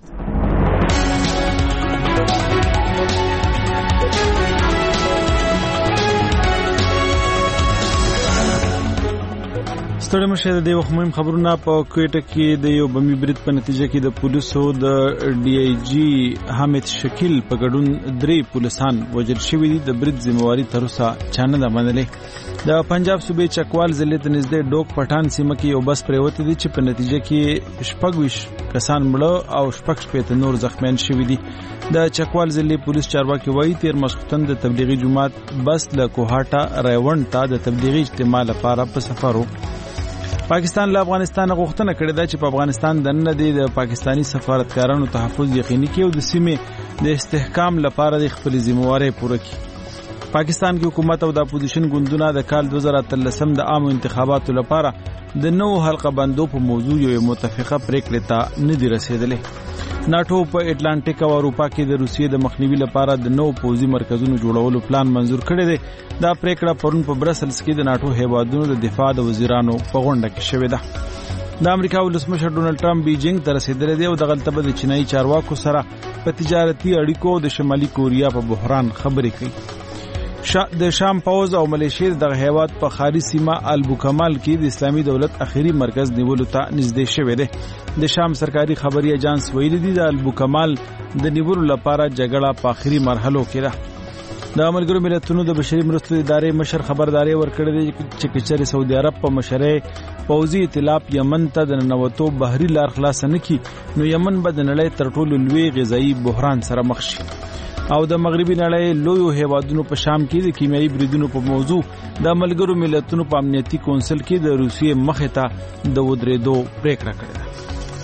ستړي مشه د یو مهم خبرونه په کوټه کې د یو بمي برید په نتیجه کې د پولیسو د ډي آی جی حامد شکیل په ګډون 3 پولیسان وژل شوي دي. د برید ذمہواری تر اوسه چا نه ده منلې. د پنجاب صوبې چکوال ضلع ته نږدې ډوک پټان سیمه کې یو بس پریوتی دي چې په نتیجه کې 26 کسان مړه او 15 نور زخمیان شوي دي. د چکوال ضلع پولیس چارواکي وایي تیر ماسختن د تبلیغي جماعت بس له کوهاټا ریوند ته د تبلیغي اجتماع لپاره په سفر وو. پاکستان له افغانستان غوښتنه کړې ده چې په افغانستان دننه د پاکستانی سفارتکارانو تحفظ یقیني کړي او د سیمې د استحکام لپاره د خپل ذمہواری پوره کړي. پاکستان کې حکومت او د اپوزیشن ګوندونه د کال 2013 د عام انتخاباتو لپاره د نو حلقه بندو په موضوع یو متفقه پریکړه ته نه دی رسیدلې. ناتو په اټلانټیک او اروپا کې د روسیې د مخنیوي لپاره د نو پوځي مرکزونو جوړولو پلان منزور کړی دی. دا پریکړه پرون په برسلز کې د ناتو هیوادونو د دفاع د وزیرانو په غونډه کې شوې ده. د امریکا ولسمشر ډونالد ټرمپ بیجینګ ته رسیدلی دی او د غلطه به د چینایي چارواکو سره په تجارتي اړیکو د شمالي کوریا په بحران خبرې کوي. د شام پوز او ملیشیا د هیواد په خاري سیمه البوکمال کې د اسلامي دولت اخیری مرکز نیولو ته نږدې شوی دی. د شام سرکاري خبري اژانس ویلي دی د البوکمال د نیولو لپاره جګړه په اخیری مرحلو کې ده. د ملګرو ملتونو د بشري مرستو ادارې مشر خبرداري ورکړې ده چې کچره سعودي عرب په مشره پوځي ائتلاف یمن ته د ننوتو بحري لار خلاص نه کړي نو یمن به د نړۍ تر ټولو لوی غذایی بحران سره مخ شي. او د مغربي نړۍ لویو هیوادونو په شام کې د کیمیاوي بریدونو په موضوع د ملګرو ملتونو په امنیتي کونسل کې د روسیې مخې ته د ودرېدو پریکړه کړې ده.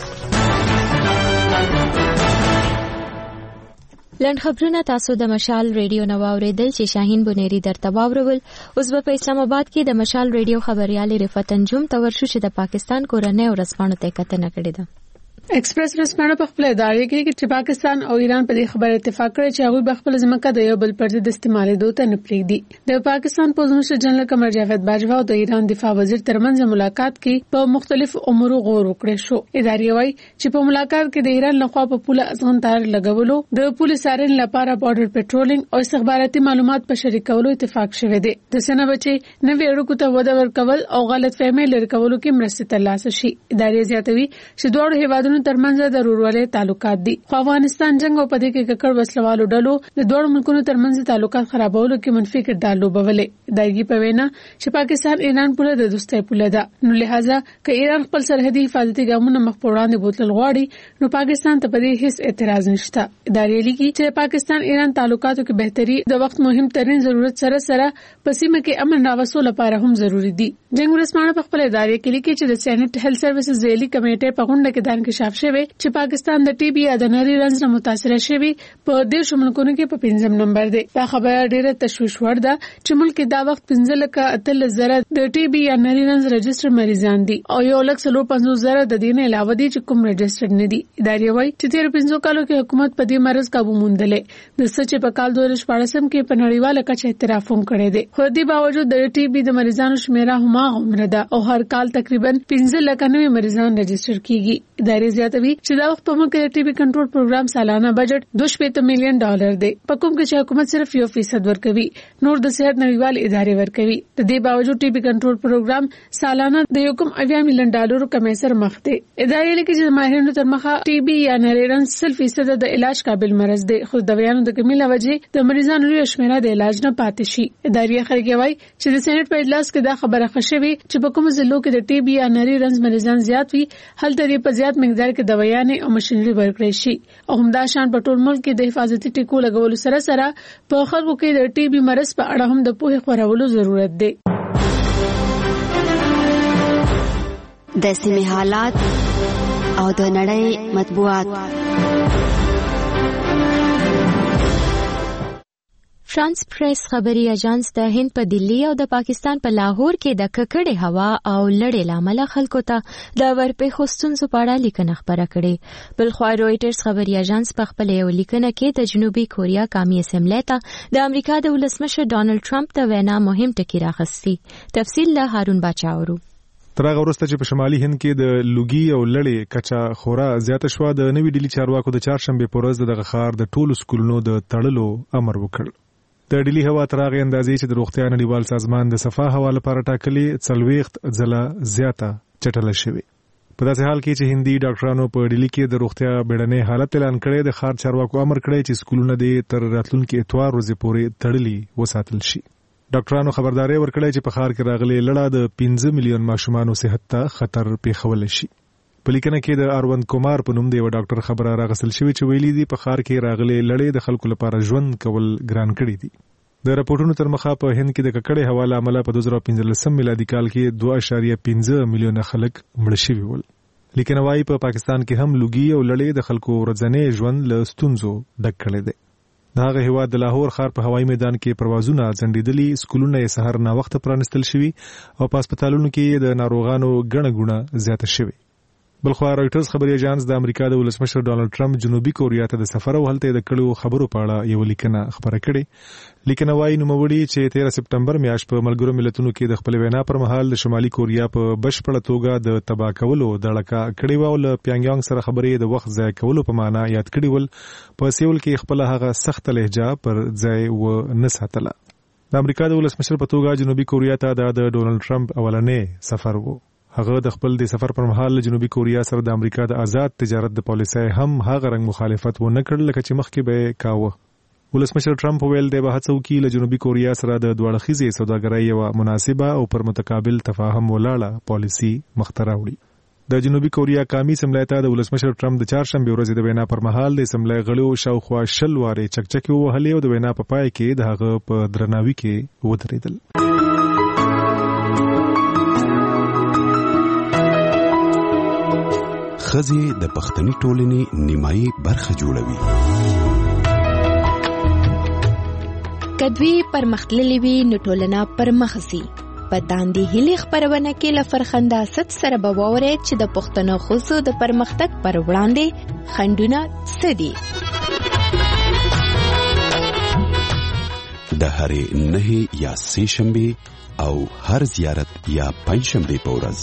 لنډ خبرونه تاسو د مشال ریډیو نو اوریدل چې شاهین بنيري درته واورول. اوس په اسلام آباد کې د مشال ریډیو خبريال رفعت انجم تورشو چې د پاکستان کورنۍ او رسمانو ته کتنه کړې ده. ایکسپریس رسمانه په خپل ادارې کې چې پاکستان او ایران په دې خبره اتفاق کړی چې هغه خپل ځمکه د یو بل پر ضد استعمالېدو ته نه پرېږدي. د پاکستان پوزمشر جنرال قمر جاوید باجوا او د ایران دفاع وزیر ترمنځ ملاقات کې په مختلفو امورو غور وکړ شو. ادارې وايي چې په ملاقات کې د ایران لخوا په پوله ازغن تار لګولو، د پولیس سارن لپاره بارډر پټرولینګ او استخباراتي معلومات په شریکولو اتفاق شوی دی. د سنه بچي نوې اړیکو ته وده ورکول او غلط فهمي لري کولو کې مرسته ترلاسه شي. ادارې زیاتوي چې دوه هیوادونو ترمنځ د ضروري تعلقات دي. خو افغانستان جنگ او پدې کې ککړ وسلوالو ډلو د دوه ملکونو ترمنځ تعلقات خرابولو کې منفي کردار لوبولې. دایږي په وینا چې پاکستان ایران پوله د دوستۍ پوله ده، نو لہذا ک ایران خپل سرحدي حفاظتي ګامونه مخ په وړاندې بوتل غواړي نو پاکستان ته په دې هیڅ اعتراض نشته. ادارې لیکي چې پاکستان ایران تعلقاتو کې بهتري د وخت مهم ترين ضرورت سره په سیمه کې امن راوستلو لپاره هم ضروری دي. جنگ ورسمانه په خپل ادارې کې لیکي چې د سېنات هیلث سروسز ځېلي کمیټې په غونډه کې د انکشاف شوی چې پاکستان د ټي بي یا د نری رنځ نه متاثر شوی په 10 ملکونو کې په 5م نمبر دی. دا خبره ډیره تشویش وړ ده چې ملک دا وخت 15,000 د ټي بي یا نری رنځ رجستر مریضان دي او 1,50,000 د دې نه علاوه دي چې کوم رجستر نه دي. ادارې وايي چې تیر 5 کالو کې حکومت په دې مرز قابو موندلې د سچ په کال 2014 کې په نړیواله کچه اعتراف هم کړی دی. خو دې باوجود د ټي بي د مریضانو شمیره هم عمره ده او هر کال تقریبا 15,000 مریضان رجستر کیږي. ادارې زیاتوي چې دا وخت په ملک کې ټي بي کنټرول پروګرام سالانه بجټ $2 مليون دی، په کوم کې چې حکومت صرف 1% ورکوي، نور د صحت نړیوال ادارې ورکوي. د دې باوجود ټي بي کنټرول پروګرام سالانه د $1.8 مليون کمې سره مخ دی. ادارې لیکي چې ماهرینو تر مخه ټي بي یا نری رنځ 100% د علاج قابل مرض دی، خو د ویانو د کمی لوجه د مریضانو لوی شمیره د علاج نه پاتې شي. ادارې خلک وايي چې د سېنات په اجلاس کې دا خبره خښوي چې په کوم ضلعو کې د ټي بي یا نری رنځ مریضان زیات وي، هلته لري په زیات مقدار کې دوايانې او ماشينري ورکړي شي. او همدا شان په ټول ملک کې د حفاظتي ټیکو لګولو سره په خلکو کې د ټي بي مرض په اړه هم د پوهې خورولو ضرورت دی. د سیمې حالات او د نړۍ مطبوعات. فرانس پریس خبري اژانس د هند په دلی او د پاکستان په لاهور کې د ککړې هوا او لړې لامل خلکو ته د ورپېښو ستونزو په اړه لیکنه خبره کړې. بلخوا رويټرز خبري اژانس په خپل یو لیکنه کې د جنوبي کوریا قومي اسمبلی ته د امریکا د ولسمشر ډانلډ ټرمپ د وینا مهم ټکی راخستی. تفصیل له هارون باچاورو. تر هغه وروسته چې په شمالي هند کې د لوګي او لړې کچا خورا زیاته شوه، د نوي ډیلی چارواکو د چهارشنبه په ورځ دغه ښار د ټولو سکولونو د تړلو امر وکړ. د ډیلی هوا تر هغه اندازې چې د روغتیا نړیوال سازمان د صفا هوا لپاره ټاکلې 40 ځله زیاته چټله شوې. په داسې حال کې چې هندي ډاکټرانو په ډیلی کې د روغتیا بیړنۍ حالت اعلان کړی، د ښار چارواکو امر کړی چې سکولونه دې تر راتلونکي اتوار ورځې پورې تړلي وساتل شي. ډاکټرانو خبرداري ورکړې چې په ښار کې راغلي لړا د 15 میلیون ماشومانو صحت ته خطر پیښول شي. په لیکنه کې د اروند کومار په نوم د یو ډاکټر خبره راغسل شوې چې ویلي دي په ښار کې راغلي لړې د خلکو لپاره ژوند کول ګران کړي دي. د راپورټونو تر مخه په هند کې د ککړې هوا له امله په 2015 میلادي کال کې 2.5 میلیونه خلک مړ شوي ول. لیکنه وايي په پاکستان کې هم لوګي او لړې د خلکو ورځنی ژوند له ستونزو ډک کړي دي. د هغه هیواد د لاهور ښار په هوایي میدان کې پروازونه ځنډېدلي، سکولونه یې سهار ناوخته پرانستل شوي او په هسپتالونو کې د ناروغانو ګڼه ګوڼه زیاته شوې. بلخوا رويټرز خبري اژانس د امریکا د ولسمشر ډانلډ ټرمپ جنوبي کوریا ته د سفر او هلته د کړو خبرو په اړه یو لیکنه خبره کړې. لیکنه وايي نوموړي چې 13 سپټمبر میاشت په ملګرو ملتونو کې د خپل وینا پر مهال د شمالي کوریا په بشپړه توګه د تباه کولو دړکه کړې و او له پیانګیانګ سره خبرې د وخت ضایع کولو په معنا یاد کړې ول. په سیول کې خپل هغه سخت لهجه پر ځای و نه ساتله. د امریکا د ولسمشر په توګه جنوبي کوریا ته د ډونلډ ټرمپ اولنې سفر و. هغه د خپل د سفر پر مهال جنوبي کوریا سره د امریکا د آزاد تجارت د پالیسۍ هم هغه رنګ مخالفت و نه کړ لکه چې مخکې به کاوه. ولسمشر ټرمپ ویل دی به هڅه وکړي له جنوبي کوریا سره د دوه اړخیزې سوداګرۍ یوه مناسبه او پر متقابل تفاهم ولاړه پالیسي مخته راوړي. د جنوبي کوریا قومي اسمبلی ته د ولسمشر ټرمپ د چهارشنبه ورځې د وینا پر مهال د اسمبلی غړو شاوخوا 10 وارې چکچکې ووهلې او د وینا په پای کې د هغه په درناوي کې ودرېدل. ښځې د پښتني ټولنې نیمایي برخه جوړوي. کدوی پرمختللې وي نو ټولنه پرمخ ځي. په داندې هلي خبرونه کې له فرخنداست سره به واورئ چې د پښتنو ښځو د پرمختګ پر وړاندې خنډونه څه دي. د هرې 9 یا 3 شنبې او هر زیارت یا 5 شنبې په ورځ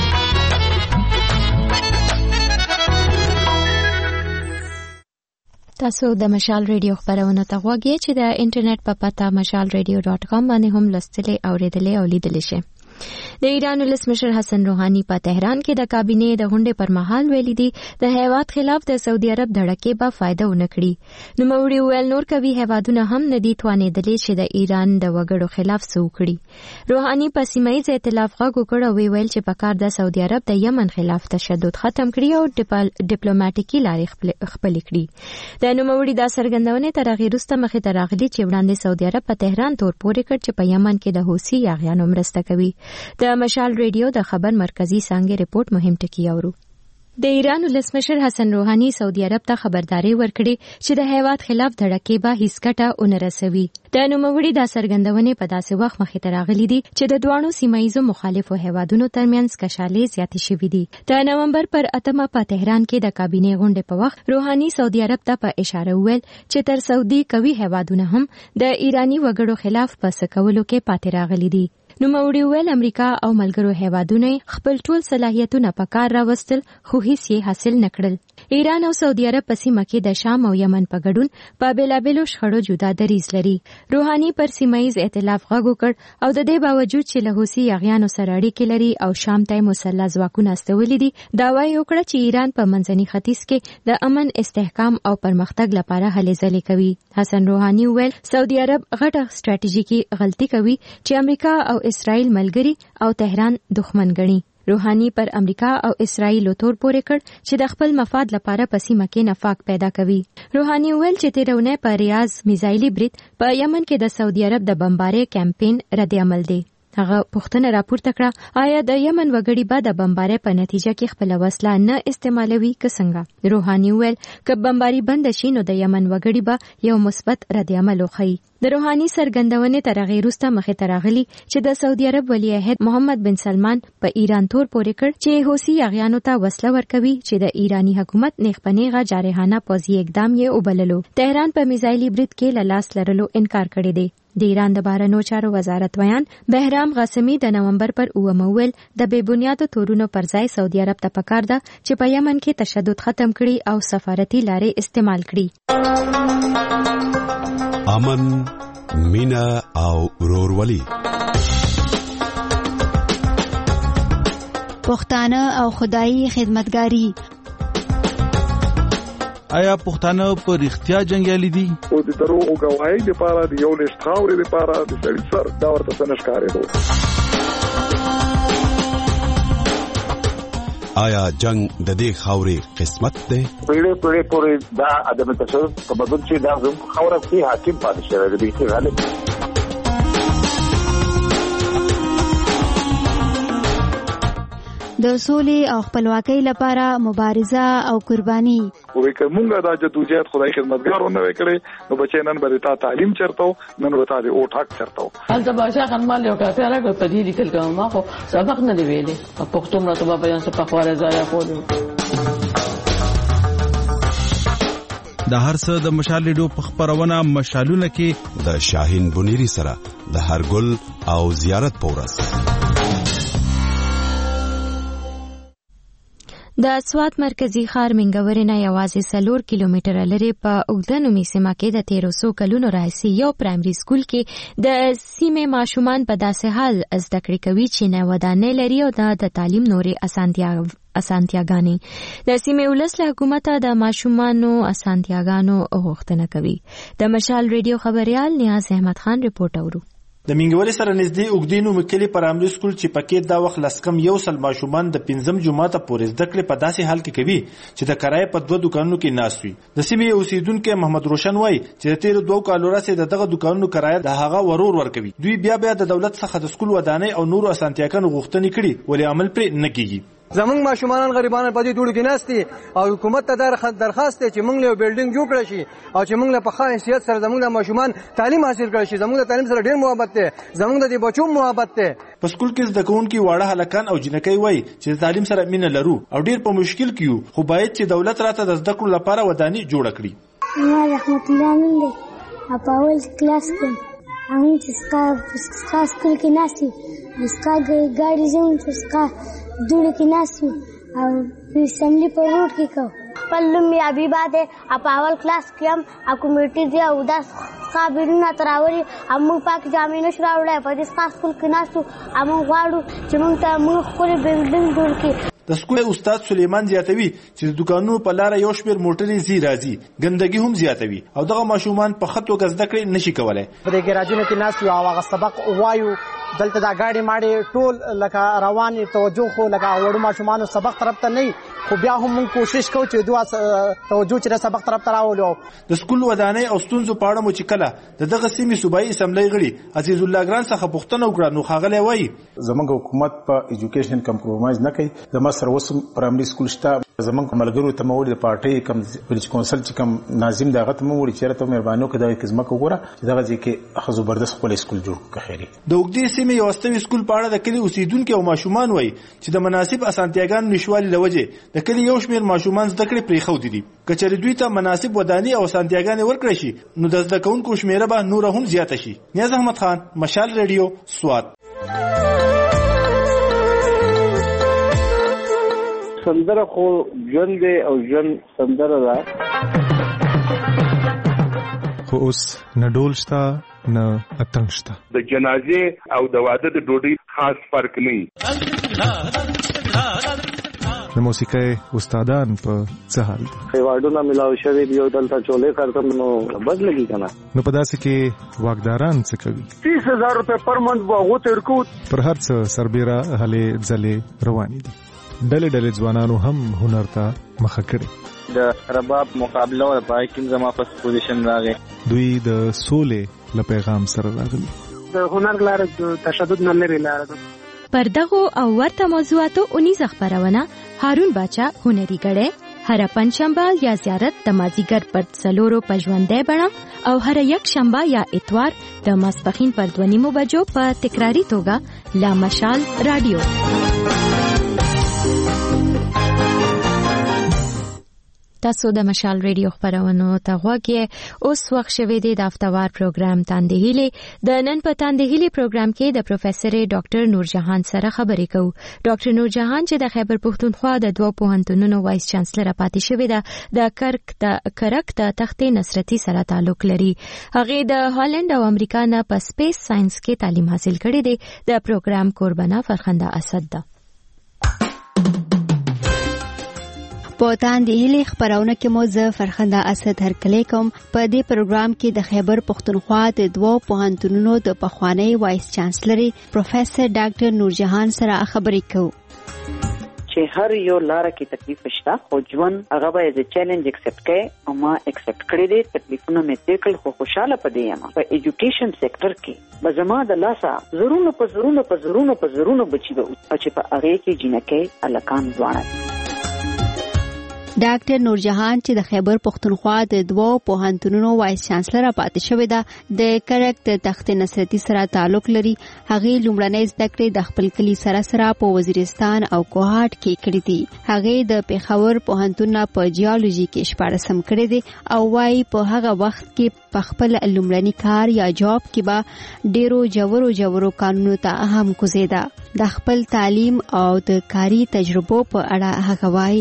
تاسو د مشال ریډیو خبرونه ته غوږی چې د انټرنیټ په پته mashalradio.com باندې هم لستلې اوریدلې او لیدلې شئ. د ایران ولسمشر حسن روحاني په تهران کې د کابینې د غونډې پر مهال ویلي دي د هیواد خلاف د سعودي عرب دړکې به فائدہ ونه کړي. نو موري ویل نور کوي هیوادونه هم ندي توانېدلې چې د ایران د وګړو خلاف څه وکړي. روحاني په سیمایي ائتلاف غږ وکړ او ویل چې په کار د سعودي عرب د یمن خلاف تشدد ختم کړي او ډیپلوماټیکي لارې خپل کړي. د نوموړي دا څرګندونه تر هغه وروسته مخې ته راغلي چې وړاندې سعودي عرب په تهران تور پورې کړ چې په یمن کې د حوثي یاغیانو مرسته کوي. د مشال ریډیو د خبر مرکزی څنګه رپورت مهم ټکی اورو. د ایران ولسمشر حسن روحاني سعودي عرب ته خبرداري ورکړي چې د هیواد خلاف دړکې به هیڅ کټه اون رسوي. د نوموړي دا څرګندونه په داسې وخت مخې ته راغلي دي چې د دوانو سیمایي مخالفو هیوادونو ترمنځ کشالې زیاتې شوې دي. د نومبر پر 8 په تهران کې د کابینې غونډې په وخت روحاني سعودي عرب ته په اشاره وویل چې تر سعودي کوي هیوادونه هم د ایرانی وګړو خلاف پس کولو کې پاتې راغلي دي. نو موري ویل امریکا او ملګرو هیوادونه خپل ټول صلاحیتونه په کار راوستل خو هیڅ یې حاصل نکړل. ایران او سعودي عرب په سیمه کې د شام او یمن په ګډون په بیلابېلو شخړو جدا دریځ لري. روحاني پر سیمایي ائتلاف غږ وکړ او د دې باوجود چې له حوثي یاغیانو سره اړیکې لري او شام ته مسلح ځواکونه استولي دي دعوا یې وکړه چې ایران په منځني ختیځ کې د امن استحکام او پرمختګ لپاره هلې ځلې کوي. حسن روحاني ویل سعودي عرب غټه ستراتیژیکي غلطي کوي چې امریکا او اسرائیل ملګری او تهران دښمن ګڼي. روحاني پر امریکا او اسرائیل تور پورې کړ چې د خپل مفاد لپاره په سیمه کې نفاق پیدا کوي. روحاني ویل چې تیرونه په ریاض میزایلي برید په یمن کې د سعودي عرب د بمبارۍ کمپاین رد عمل دی. هغه پوښتنه راپورته کړه آیا د یمن وګړي به د بمبارۍ په نتیجه کې خپل وسله نه استعمالوي که څنګه؟ روحاني ویل که بمباري بند شي نو د یمن وګړي به یو مثبت رد عمل وکړي. د روحاني سرګندونې تر هغې وروسته مخې ته راغلي چې د سعودي عرب ولی عهد محمد بن سلمان په ایران تور پورې کړ چې حوثي یاغیانو ته وسله ورکوي چې د ایرانی حکومت نیغ په نیغه جارحانه پوځي اقدام یې وبللو. تهران په میزایلي برید کې له لاس لرلو انکار کړی دی. د ایران د بهرنیو چارو وزارت ویان بهرام قاسمي د نومبر پر 9 ویل د بې بنیادو تورونو پر ځای سعودي عرب ته پکار ده چې په یمن کې تشدد ختم کړي او سفارتي لارې استعمال کړي. امن، مینا او ورورولي. پښتانه او خدایي خدمتګاری. آیا پښتانه په رښتیا جنگیالي دي؟ او د دروغ گواهی لپاره د یو لښت خاورې لپاره د سړي سر دا ورته څه نشکارېدو. آیا جنگ د دې خاورې قسمت دی؟ پیړې پورې دا عدم تشدد په بدل چې دا زموږ خاوره کې حاکم پاتې شوی دی. غالب د سولې او خپلواکۍ لپاره مبارزه او قرباني. وې کومه دا جدوجہد خدای خدمتګارونه وکړي نو بچي نن به تا تعلیم چرته نن به تا او ټاک چرته. البته باشا خنمال یو کافي راغی په دې لیکل کوم ما خو سبق نه دی ویلې په پښتو مرته په بیان څه په خواره ځای خورم. د هر څه د مشال ریډیو په خبرونه مشالونه کې د شاهین بنيري سره د هرګل او زیارت پورس. د سوات مرکزی ښار منګورې نه یوازې 4 کیلومتره لرې په اوږدنومي سیمه کې د 1300 کلونو راهیسې یو پرایمري سکول کې د سیمې ماشومان په داسې حال زده کړې کوي چې نه ودانۍ لري او د تعلیم نورې اسانتیاګانې. د سیمې ولس له حکومته د ماشومانو اسانتیاګانو غوښتنه کوي. د مشال ریډیو خبريال نیاز احمد خان رپورټ اورو. د منګولې سره نږدې اوګدینو مکلي پرایمري سکول چې پکې دا وخت لسکم یو سل ماشومان د 5م جماعت پورې زده کړې په داسې حال کې کوي چې د کرایې په 2 دکانونو کې ناست وي. د سیمې اوسیدونکو محمد روشن وایي چې د تیر 2 کالو راځي دغه دکانونو کرایه د هغه ورور ورکوي. دوی بیا د دولت څخه د سکول ودانۍ او نورو اسانتیاګانو غوښتنې کړي ولې عمل پرې نه کیږي. زمونږ ماشومان غریبانو په دې ټولو کې ناشتي او حکومت ته درخواست دی چې موږ له بلډینګ جوړ کړی شي او چې موږ له په ښه حیثیت سره زمونږ ماشومان تعلیم حاصل کړي شي. زمونږ د تعلیم سره ډېر محبت دی، زمونږ د بچو محبت دی. په سکول کې زده کوونکي واړه هلکان او جنکۍ وایي چې د تعلیم سره مینه لرو او ډېر په مشکل کې یو، خو باید چې دولت راته د زده کړو لپاره ودانۍ جوړه کړي. ما رحمت الله نن دی په اول کلاس کې هغه چې سکا سکول کې ناسي سکا ګاډي زموږ چې سکا دوړ کې ناسي او اسمبلی پر روډ کې کو پلم می حبیبا ده په اول کلاس کې هم کمیټي دی او دا سکا بیرونه تراوري هم پاک جامې نشو راوړای په دې سکا سکول کې ناسو هم غواړو چې موږ ته موږ خپل بلډینګ جوړ کړو. د سکول استاد سلیمان زیاتوي چې د دکانونو په لار یو شمېر موټرې زی راځي، ګندګي هم زیاتوي او دغه ماشومان په خط توګه زده کړې نشي کولای. په دې ګراجونو کې ناس یو هغه سبق وایو دلته دا گاډي ماډي ټول لکه رواني توجه خو لکه وړو ماشومان سبق طرف ته نه، خو بیا هم موږ کوشش کوو چې دوه توجه چې سبق طرف ته راولو. د سکول ودانۍ او ستونزو په اړه مو چې کله دغه سیمې صوبایي اسمبلی غړي عزیز الله ګران څخه پوښتنه وکړه نو ښاغلی وایي زموږ حکومت په ایجوکیشن کمپرومایز نه کوي. زموږ سره اوس پرایمري سکول شته، زموږ ملګرو ته مو د پارټي کم ویلج کونسل چې کم ناظم دغه ته مو وړي چې راته مهرباني وکړه دا کې زموږ وګوره چې دغه ځکه زبردست خپل سکول جوړ کړي. خیري د وګړي سیمې یو واستوي سکول په اړه د کلی اوسیدونکو او ماشومان وایي چې د مناسب اسانتیاګانو نشوالي لوجه د کلی یو شمېر ماشومان زده کړې پرې خو دي. کچېرې دوی ته مناسب ودانۍ او اسانتیاګانې ورکړي شي نو د زده کوونکو شمېره به نور هم زیاته شي. نیاز احمد خان، مشال ریډیو، سوات. سندره خو ژوند دی او ژوند سندره ده، خو اوس نه ډول شته نه اتنګ شته. د جنازې او د واده د ډوډۍ خاص فرق نه وي. د موسیقۍ استادان په څه حال دي؟ ایوارډونه ملاو شوي دي او دلته چولې خرڅم نو بد لګي کنه. نو په داسې کې واکداران څه کوي؟ 30,000 روپے پر منث واغو تر کو پر هر څه سربېره هلې ځلې روانې دي. ډلې ډلې ځوانانو هم هنر ته مخه کړې. د رباب مقابله او پای کې زما په پوزیشن راغی. دوی د سولې له پیغام سره راغلي. د هنر لار تشدد نه لري لار. پر دغه او ورته موضوعاتو اونیزه خبرونه هارون باچا هنري ګړې هر پنځشنبه یا زیارت د مازیګر پر 4 په ژوندۍ بڼه او هر یک شنبه یا اتوار د ماسپښین پر 2:30 بجو په تکراری توګه لا مشال رادیو. تاسو د مشال ریډیو خبرونو ته غوږی. اوس وخت شوی دی د افتوار پروګرام تاندهیلی. د نن په تاندهیلی پروګرام کې د پروفیسور ډاکټر نورجهان سره خبرې کوو. ډاکټر نورجهان چې د خیبر پښتونخوا د 2 پوهنتونونو وایس چانسلر پاتې شوی ده، د کرک د تخت نصرتي سره تعلق لري. هغه د هالند او امریکا نه په سپیس ساينس کې تعلیم حاصل کړی دی. د پروګرام قربانه فرخنده اسد ده. په تاندهیلی خبرونه کې مو زه فرخنده اسد هرکلی کوم. په دې پروګرام کې د خیبر پښتونخوا د 2 پوهنتونونو د پخوانی وایس چانسلر پروفیسور ډاکټر نورجهان سره خبرې کوو. چې هر یو لار کې تکلیف شته، خو ژوند هغه به از چیلنج اکسپټ کړي او ما اکسپټ کړی دي. تکلیفونه مې تیر کړل، خو خوشاله پدې یم. په ایجوکیشن سېکټر کې به زما د لاسه زرونو بچي به چې په هغه کې جنکې الکان ځوانه. ډاکټر نورجهان چې د خیبر پښتونخوا د 2 پوهنتونونو وایس چانسلر پاتې شوی ده، د کرک د تخت نصرتي سره تعلق لري. هغه لومړنۍ زده کړې د خپل کلی سره په وزیرستان او کوهاټ کې کړې دي. هغه د پیښور پوهنتون په جیولوژي کې 14م کړې دي او وايي په هغه وخت کې په خپل لومړنی کار یا جاب کې به ډیرو جوړو قانونو ته هم کوزیدا. د خپل تعلیم او د کاري تجربو په اړه هغه وايي.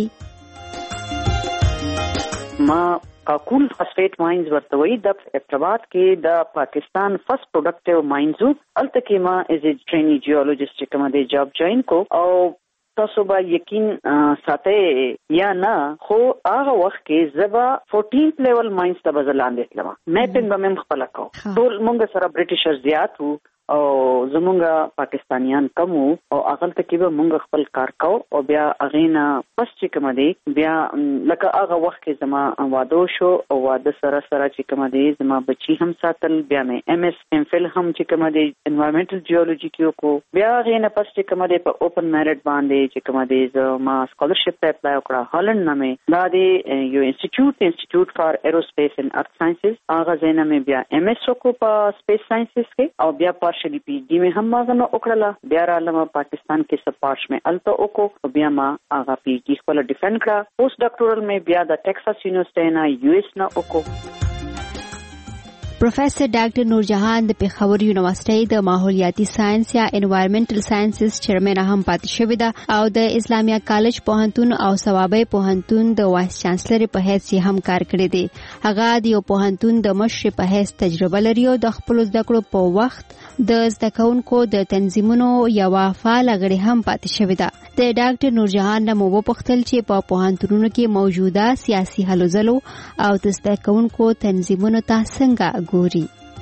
ما کاکول فاسفیټ ماینز ورته وی د ارتباط کې د پاکستان فرست پروډکټیو ماینزو الته کې ما از ا ټرینی جیولوجست کوم د جاب جوائن کو او تاسو به یقین ساتي یا نه، خو هغه وخت کې زبا 14th لیول ماینز ته بزلاندې تلم. میپینګ به مم خپل کو ټول مونږ سره برټیشر زیات وو او زمونږه پاکستانیان کم وو او اغل ته کې به مونږ خپل کار کو او بیا اغینا پس چې کوم دی بیا لکه هغه وخت کې زما واده شو او واده سره چې کوم دی زما بچی هم ساتل. بیا مې MS ام فل هم چې کوم دی انوایرنمنټل جیولوژي کې کو. بیا اغینا پس چې کوم دی په اوپن میرټ باندې چې کوم دی زما سکالرشپ ته اپلای وکړه. هالند نامه دا دی یو انسټیټیوټ فار ایروسپیس اینڈ ارث ساينسز. هغه زینه مې بیا MS کو په سپیس ساينسز کې او بیا شلی پی جی میں هم ماغه نو وکړه. بیا رالم پاکستان کې سپارش میں الته وکړو. بیا ما هغه پی جی خپل ډیفند کړه. پوسټ ډاکټورل میں بیا د ټیکساس یونیورسيټي نه US نه وکړو. پروفیسور ډاکټر نورجهان د پیښور یونیورسيټي د ماحولیاتي ساينس یا انوایرنمنټل ساينسز چیرمن هم پاتې شوی ده او د اسلامیه کالج پوهنتون او ثوابي پوهنتون د وایس چانسلر په حیث هم کار کړی دی. هغه د یو پوهنتون د مشر په حیث تجربه لري او د خپل زده کړو په وخت د زده کوونکو د تنظیمونو یو فعال غړي هم پاتې شوی ده. د ډاکټر نورجهان نو وپوښتل چې په پوهنتونونو کې موجوده سیاسي هلو ځلو او د زده کوونکو تنظیمونو ته څنګه ګوري.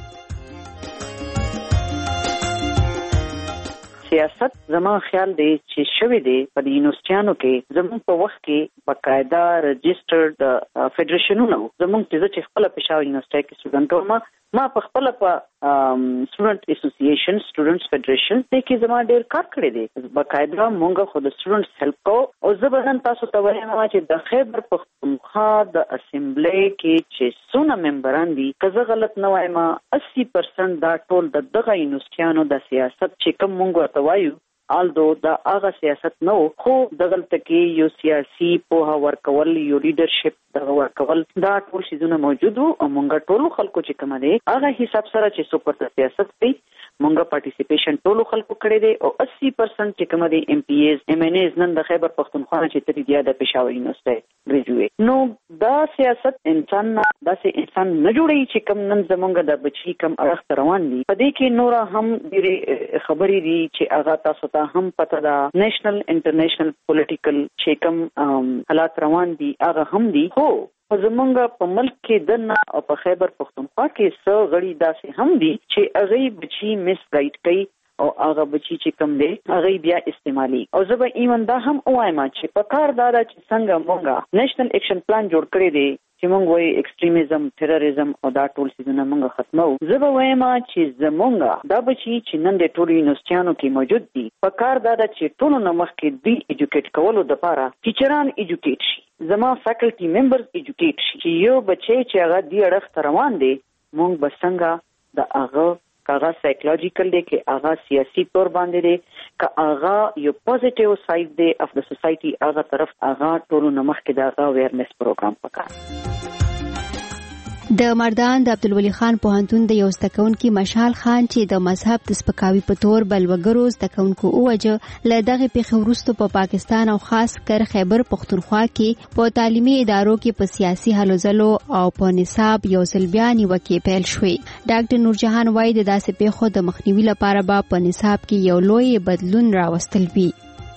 سیاست زما خیال دی چې شوی دی په یونیورسيټانو کې زموږ په وخت کې باقاعده رجسټرډ فدریشنونه زموږ چې خپل پېښور یونیورسيټي کې سټوډنټو ما په خپل په سټوډنټ اسوسییشن سټوډنټس فدریشن کې زما ډېر کار کړی دی. باقاعده مونږ خو د سټوډنټس هیلپ کو او زبردن تاسو ته وایم چې د خیبر پښتونخوا د اسمبلی کې چې څونه ممبران دي که زه غلط نه وایم 80% دا ټول د دغه یونیورسيټانو د سیاست چې کوم مونږ ورته وایو آلدو دا هغه سیاست نو خو دغلته کې یو سیاسي پوهه ورکول یو لیډرشپ دغه ورکول دا ټول شیزونه موجود وو او مونږ ټول خلکو چې کوم دي هغه حساب سره چې څوک ورته سیاست کوي مونږه پارټیسیپیشن ټول خلکو کړی دی او 80% چې کوم دي MPAs MNAs نن د خیبر پښتونخوا چې تر دې د پېښور یونیورسيټي ګریجویټ نو دا سیاست انسان نه جوړي چې کوم نن زمونږ د بچی کوم اړخ روان دي په دې کې نور هم ډېرې خبرې دي چې هغه تاسو ته هم پته ده. نېشنل انټرنیشنل پولیټیکل چې کوم حالات روان دي هغه هم دي. خو زمونږ په ملک کې دنه او په خیبر پښتونخوا کې څو غړي داسې هم دي چې هغه بچی مس گایډ کوي او هغه بچی چې کم دی هغه بیا استعمالي او زه به ایمن دا هم وایم چې په کار دا چې څنګه مونږه نېشنل اکشن پلان جوړ کړی دی چې موږ وایي ایکستریمیزم، ټیرریزم او دا ټول څیزونه موږ ختمو. زه به وایم چې زموږ دا بچي چې نن د ټولو یونیورسيټیانو کې موجود دي، په کار دا ده چې ټولو نه مخکې دوی ایجوکیټ کولو دپاره ټیچران ایجوکیټ شي، زما فیکلټي ممبرز ایجوکیټ شي چې یو بچی چې هغه دې اړخ ته روان دی موږ به څنګه د هغه کاغه سایکولوژیکل دی کې هغه سیاسي تور باندې دی که هغه یو پوزټیو ساید دی اف د سوسایټي هغه طرف هغه ټولو نه مخکې د هغه اویرنس پروګرام پکار. د مردان د عبدالولي خان پوهنتون د یو زده کوونکي مشال خان چې د مذهب د سپکاوي په تور بل وګړو زده کوونکو اوجه له دغه پیښې وروسته په پاکستان او خاص کر خیبر پختونخوا کې په تعلیمي ادارو کې په سیاسي هلو ځلو او په نصاب یو ځل بیا نیوکې پیل شوې. ډاکټر نورجهان وایي د داسې پیښو د مخنیوي لپاره به په نصاب کې یو لوی بدلون راوستل وي.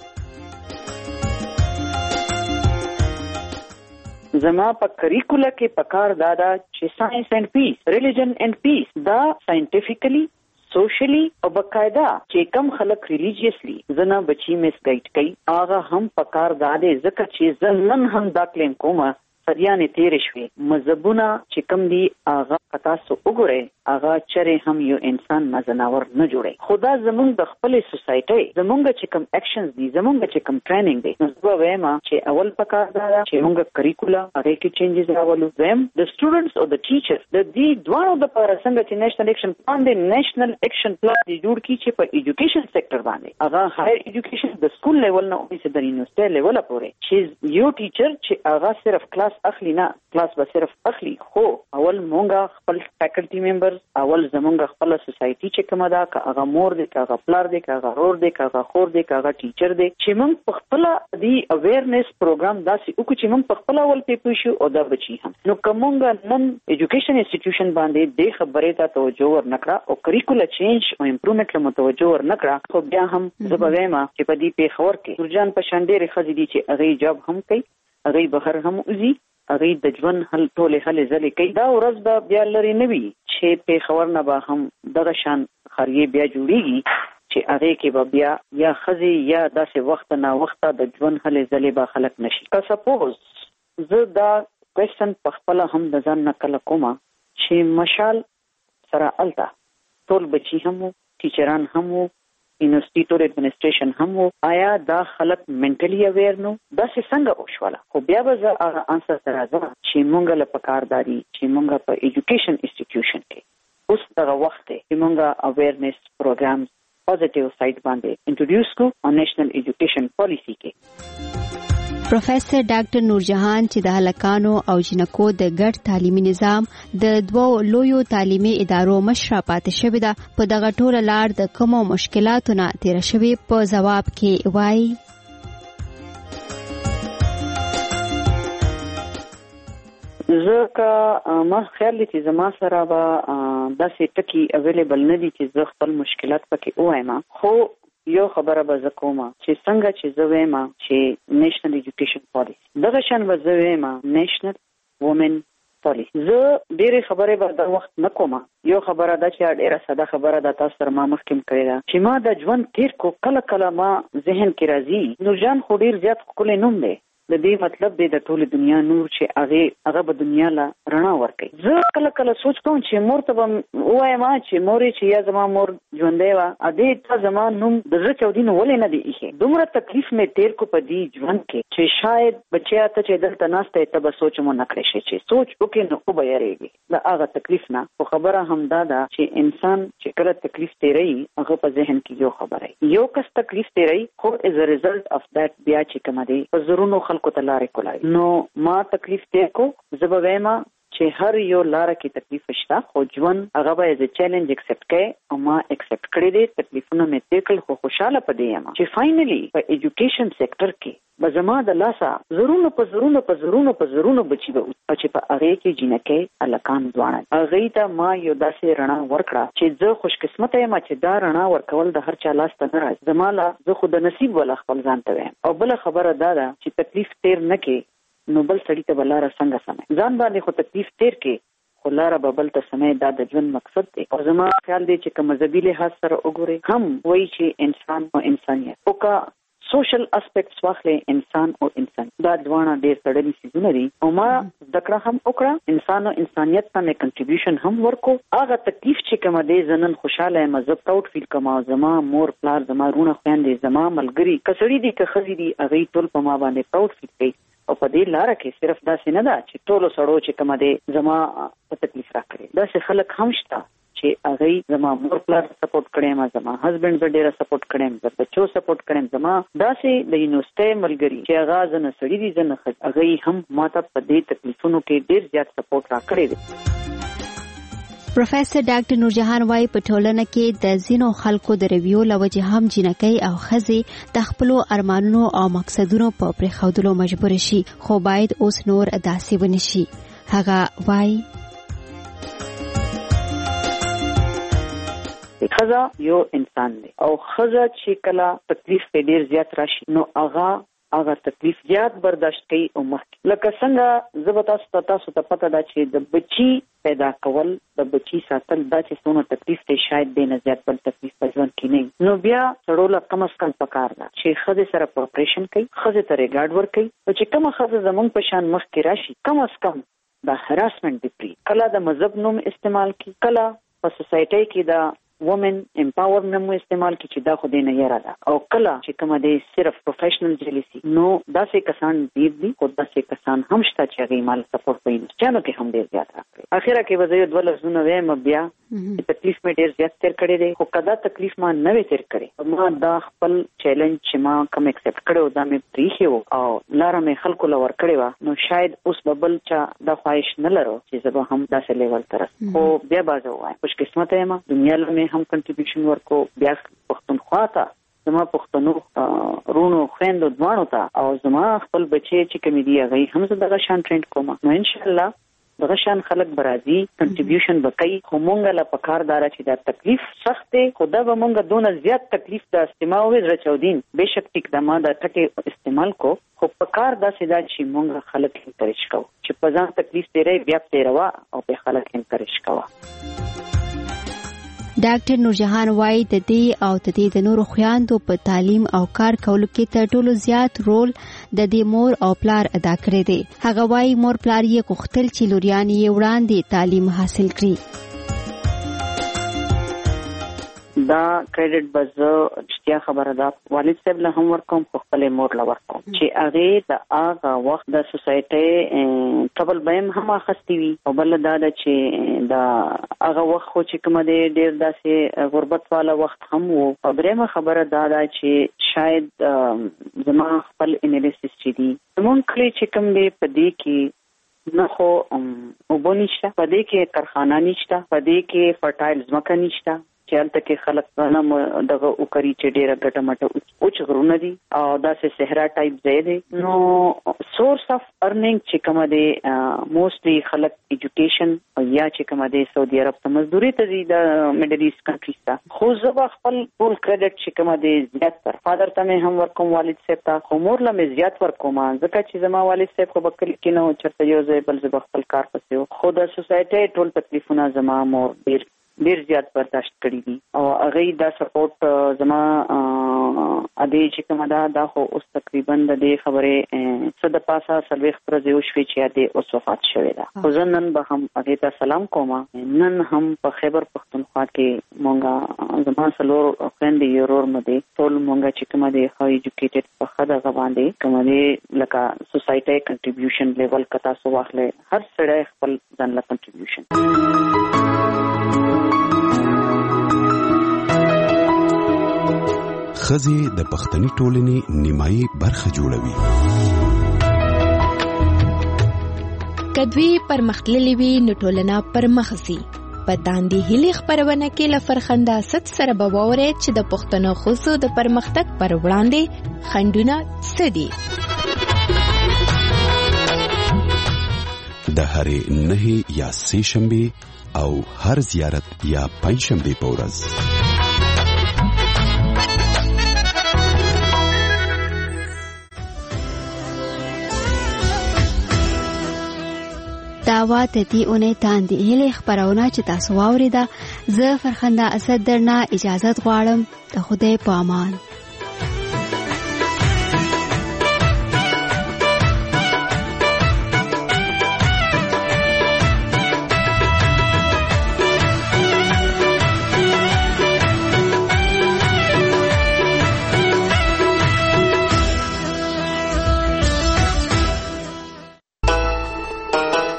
زما په کریکولا کې پکار دادا چې ساينس اینڈ پیس، ریلیجن اینڈ پیس دا ساينټیفیکلی، سوشلی او بقاعده چې کم خلک ریلیجیسلی زنه بچی میس گایډ کوي هغه هم پکار داده ځکه چې زنن هم دا کلیم کومه صدیانې تیرې شوې مذهبونه چې کم دي هغه تاسو وګورئ هغه چرې هم یو انسان نه زناور نه جوړي. خدا زمونږ د خپل سوسایټي زمونږ چې کم اکشنز دي زمونږ چې کم ټریننګ دی نو زه وایم چې اول پکار دا چې مونږ کریکولا هغه کې چینجز راولو. زم د سټوډنټس او د ټیچرز د دې دوه د پر څنګه چې نېشنل اکشن پلان دی، نېشنل اکشن پلان دی جوړ کی چې په ایجوکیشن سېکټر باندې هغه هایر ایجوکیشن د سکول لیول نه او د یونیورسيټي لیول پورې چې یو ټیچر چې هغه صرف کلاس اخلي نه کلاس به صرف اخلي، خو اول مونږ خپل فیکلټي ممبرز اول زمونږ خپل سوسایټي چې کومه ده که هغه مور دی که هغه پلار دی که هغه رور دی که هغه خور دی که هغه ټیچر دی چې موږ په خپل دی اویرنس پروګرام داسې وکړو چې موږ په خپل اول پیپو شو او دا بچي هم نو کومګ نن ایجوکیشن انسټیټیوشن باندې د خبرې ته توجه ورنکړه او کریکولا چینج او امپروومنت له متوجه ورنکړه خو بیا هم زه به وایم چې په دې پیښور کې نورجان په شانډېرې ښځې دي چې هغې جاب هم کوي، هغې بهر هم وځي، هغې د ژوند ټولې هلې ځلې کوي. دا ورځ به بیا لرې نه وي چې پیښور نه به هم دغه شان خاریې بیا جوړېږي چې هغې کې به بیا یا ښځې یا داسې وخت نه وخته د ژوند هلې ځلې به خلک نشي. که سپوز زه دا کوېسچن په خپله هم د ځان نه کله کومه چې مشال سره هلته ټول بچي هم وو، ټیچران هم وو، یونیورسيټي ټول اډمنسټریشن هم وو، آیا دا خلک منټلی اویر نو؟ داسې څنګه وشوله؟ خو بیا به زه هغه انسر ته راځم چې مونږ له پکار داري چې مونږ په ایجوکیشن انسټیټیوشن کې اوس دغه وخت دی چې مونږ اویرنس پروګرامز پوزټیو سایډ باندې انټروډیوس کو او نېشنل ایجوکیشن پالیسی کې. پروفیسر ډاکټر نورجهان چې د هلکانو او جنکو د ګډ تعلیمي نظام د دوو لویو تعلیمي ادارو مشره پاتې شوې ده په دغه ټوله لار د کومو مشکلاتو نه تېره شوې په ځواب کې وایي زه که ما خیال دی چې زما سره به داسې ټکي اویلیبل نه دي چې زه خپل مشکلات پکې ووایم، خو یو خبره به زه کومه چې څنګه چې زه وایم چې نېشنل ایجوکیشن پالیسی دغه شان به زه وایم نېشنل وومن پالیسی. زه ډېرې خبرې به دا وخت نه کومه. یو خبره ده چې ډېره ساده خبره ده تاسو سره ما مخکې کړې ده چې ما د ژوند تیر کو کله کله ما ذهن کې راځي نورجان خو ډېر زیات ښکلی نوم دی، د دې مطلب دی د ټولې دنیا نور چې هغه به دنیا له رڼا ورکوي. زه کله کله سوچ کوم چې مور ته به ووایم چې مورې چې یا زما مور ژوندی وه ادې ته زما نوم د زړه چاودین ولې نه دی ایښی. دومره تکلیف مې تیر کو په دې ژوند کې چې شاید بچیا ته چې دلته ناسته ته به سوچ مو نه کړی شي چې سوچ وکړې نو خو به یېرېږي د هغه تکلیف نه. خو خبره همدا ده چې انسان چې کله تکلیف تیروي هغه په ذهن کې یو خبره یو کس تکلیف تیروي خو از ا ریزلټ اف دیٹ بیا چې کومه دی په زرونو خلکو ته لارې کولای نو ما تکلیف تیر کو. زه به وایم چې هر یو لاره کې تکلیف شته خو ژوند هغه به از چیلنج اکسپټ کړي او ما اکسپټ کړی دی. تکلیفونه مې تیر کړل خو خوشاله پدې یم چې فاینلی په ایجوکیشن سېکټر کې به زما د لاسه زرونو په زرونو په زرونو په زرونو بچي به چې په هغې کې جینکۍ هلکان دواړه هغې ته ما یو داسې رڼا ورکړه چې زه خوشقسمته یم چې دا رڼا ورکول د هر چا لاس ته نه راځي. زما لا زه خو د نصیب والا خپل ځان ته وایم. او بله خبره دا ده چې تکلیف تیر نه کې نو بل سړي ته به لاره څنګه سمه ځان باندې خو تکلیف تیر کې خو لاره به بل ته سمه دا د ژوند مقصد دی. او زما خیال دی چې که مذهبي لحاظ سره وګورئ هم وایي چې انسان او انسانیت او که سوشل اسپیکټس واخلې انسان او انسان دا دواړه ډېر تړلي څیزونه دي. او ما ذکر هم وکړه، انسان او انسانیت ته مې کنټریبیوشن هم ورکو. هغه تکلیف چې کوم دی زنن خوشاله یم، زه پراود فیل کوم، زما مور پلار زما رونه خويندې زما ملګری کسړي دي که خزي دي هغه ټول په ما باندې پراود فیل کوي. او په دې لار کې صرف داسې نه ده چې ټول سړو چې کوم دی زما په تکلیف راکړي، داسې خلک هم شته چې هغه زما مور پلار سپورټ کړي، ما زما هسبند زه ډیره سپورټ کړم، زه بچو سپورټ کړم، زما داسې د یونیورسيټي ملګری چې هغه زنه سړي دي زنه هغه هم ماته په دې تکلیفونو کې ډیر زیات سپورټ راکړي دي. پروفیسور ډاکټر نورجهان وايي په ټولنه کې د ځینو خلکو د رویو لوجه هم جنکۍ او ښځې د خپل ارمانونو او مقصدونو په پرېښودلو مجبور شي، خو باید اوس نور داسې ونشي. هغه وايي ښځه یو انسان دی او ښځه چې کله تکلیف په ډیر زیات راشي نو هغه تکلیف زیات برداشت کوي او مخکې لکه څنګه زه تاسو ته پته ده چې د بچي پیدا کول د بچي ساتل دا چې څونه تکلیف دی شاید به نه زیات بل تکلیف په ژوند کې نه، نو بیا سړو له کم از کم پکار ده چې ښځې سره پروپریشن کوي، ښځې ته ریګارډ ورکوي، او چې کومه ښځه زمونږ په شان مخکې راشي کم از کم د هراسمنټ دی پری کله د مذهب نوم استعمال کی، کله په سوسایټي کې د وومن امپاورمنټ نوم استعمال کی چې دا خو دې نه یاره ده، او کله چې کومه دی صرف پروفیشنل جلیسی، نو داسې کسان ډیر دي خو داسې کسان هم شته چې هغه مال سپورټ کوي، چانو کې هم ډیر زیات راکړي. اخیره کې وځي د ولزونه وایم بیا تکلیف مې ډیر زیات تیر کړی دی، خو کدا تکلیف ما نه وی تیر کړی، ما دا خپل چیلنج چې ما کوم ایکسپټ کړو دا مې پریخي او لاره مې خلکو لور کړی و، نو شاید اوس ببل چا دا خواهش نه لرو چې زه به هم داسې لیول تر، خو بیا بازو وایم خوش قسمت یم، دنیا له هم کنټریبیوشن ورکو، بیا پښتونخوا ته زما پښتنو رونو خويندو دوانو ته او زما خپل بچي چې کوم دی هغه هم زه دغه شان ټرینډ کوم، نو ان شاء الله دغه شان خلک برازي کنټریبیوشن وکړي. خو مونږ له پکاردار چې دا تکلیف سخت دی، خدا به مونږ دونه زیات تکلیف د استماع وې رچودین بهشک ټیک د ما د ټکي استعمال کو، خو پکار دا سیدا چې مونږ خلک انکریج کوو چې په ځان تکلیف تیرې بیا تیروا او په خلک انکریج کوو. ډاکټر نورجهان وايي د دې او د دې د نورو خويندو په تعلیم او کار کولو کې تر ټولو زیات رول د دې مور او پلار ادا کړی دی. هغه وايي مور پلار یې غوښتل چې لوریان یې وړاندې تعلیم حاصل کړي. دا کریډټ بزو اشتیا خبره ده والد صاحب له هم ورکوم، خپل مور له ورکوم چې هغه د هغه وخت د سوسایټي ټبل بهم هم اخستې وي، او بل دا چې د هغه وخت خو چې کوم دی ډیر داسې غربت والا وخت هم وو. او درېمه خبره دا ده چې شاید زما خپل انالیسس چې دی مونږ کلی چې کوم دی په دې کې نه خو اوبو نشته، په دې کې کارخانه نشته، په دې کې فرټایل ځمکه نشته چې هلته کې خلک نه دغه وکړي چې ډېره ګټه مټه اوچ غرونه دي او داسې صحرا ټایپ ځای دی. نو سورس اف ارننګ چې کومه دی موستلی خلک ایجوکیشن او یا چې کومه دی سعودي عرب ته مزدوري ته دي د میډل ایست کنټریز ته، خو زه به خپل ټول کریډټ چې کومه دی زیات تر فادر ته مې هم ورکوم، والد صاحب ته، خو مور له مې زیات ورکوم ځکه چې زما والد صاحب خو به کلي کې نه و چېرته یو ځای بل زه به خپل کار پسې و، خو د سوسایټۍ ټول تکلیفونه زما مور ډیر زیات برداشت کړی دي او هغه دا سپورټ زما ادي چې کومه دا خو اوس تقریبا د دې خبرې صد پاسه سلويخ پر دیو شوي چې دې اوس وفات شوی دا، خو نن به هم هغه ته سلام کوم. نن هم په خیبر پښتونخوا کې مونږه زما سلور خويندې یورور مده ټول مونږه چې کومه دې هاي ایجوکیټډ په خدای غواندې کومه دې لکه سوسایټي کنټریبیوشن لیول کتا سو واخلې هر سړی خپل ځان له کنټریبیوشن. ښځې د پښتني ټولنې نیمایي برخه جوړوي. کدوی پرمختللي وي نو ټولنه پرمخسي. په داندې هلي خبرونه کې لفرخنده ست سره بوورې چې د پښتنو خصو د پرمختګ پر وړاندې خندونه سدي. د هرې 9 یا 3 شنبه او هر زیارت یا 5 شنبه په ورځ داوا ته دی اونې تاندې هلي خبرونه چې تاسو واوریده. زه فرخنده اسد درنه اجازه غواړم. د خدای په امان.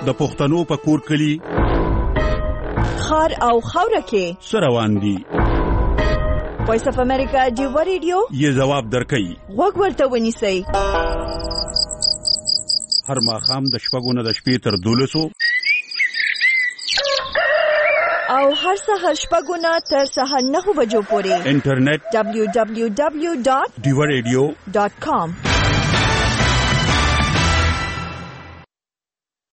د پښتنو په کور کلی خار او خاوره کې سروان دي. وایس اف امریکا ډیو ریډیو یې جواب درکړي. وګ ورته ونیسئ. هر ماښام د شپږو نه د شپې تر 12 او هر سهار شپږو نه تر سهار 9 بجو پورې انټرنیټ www.diwaradio.com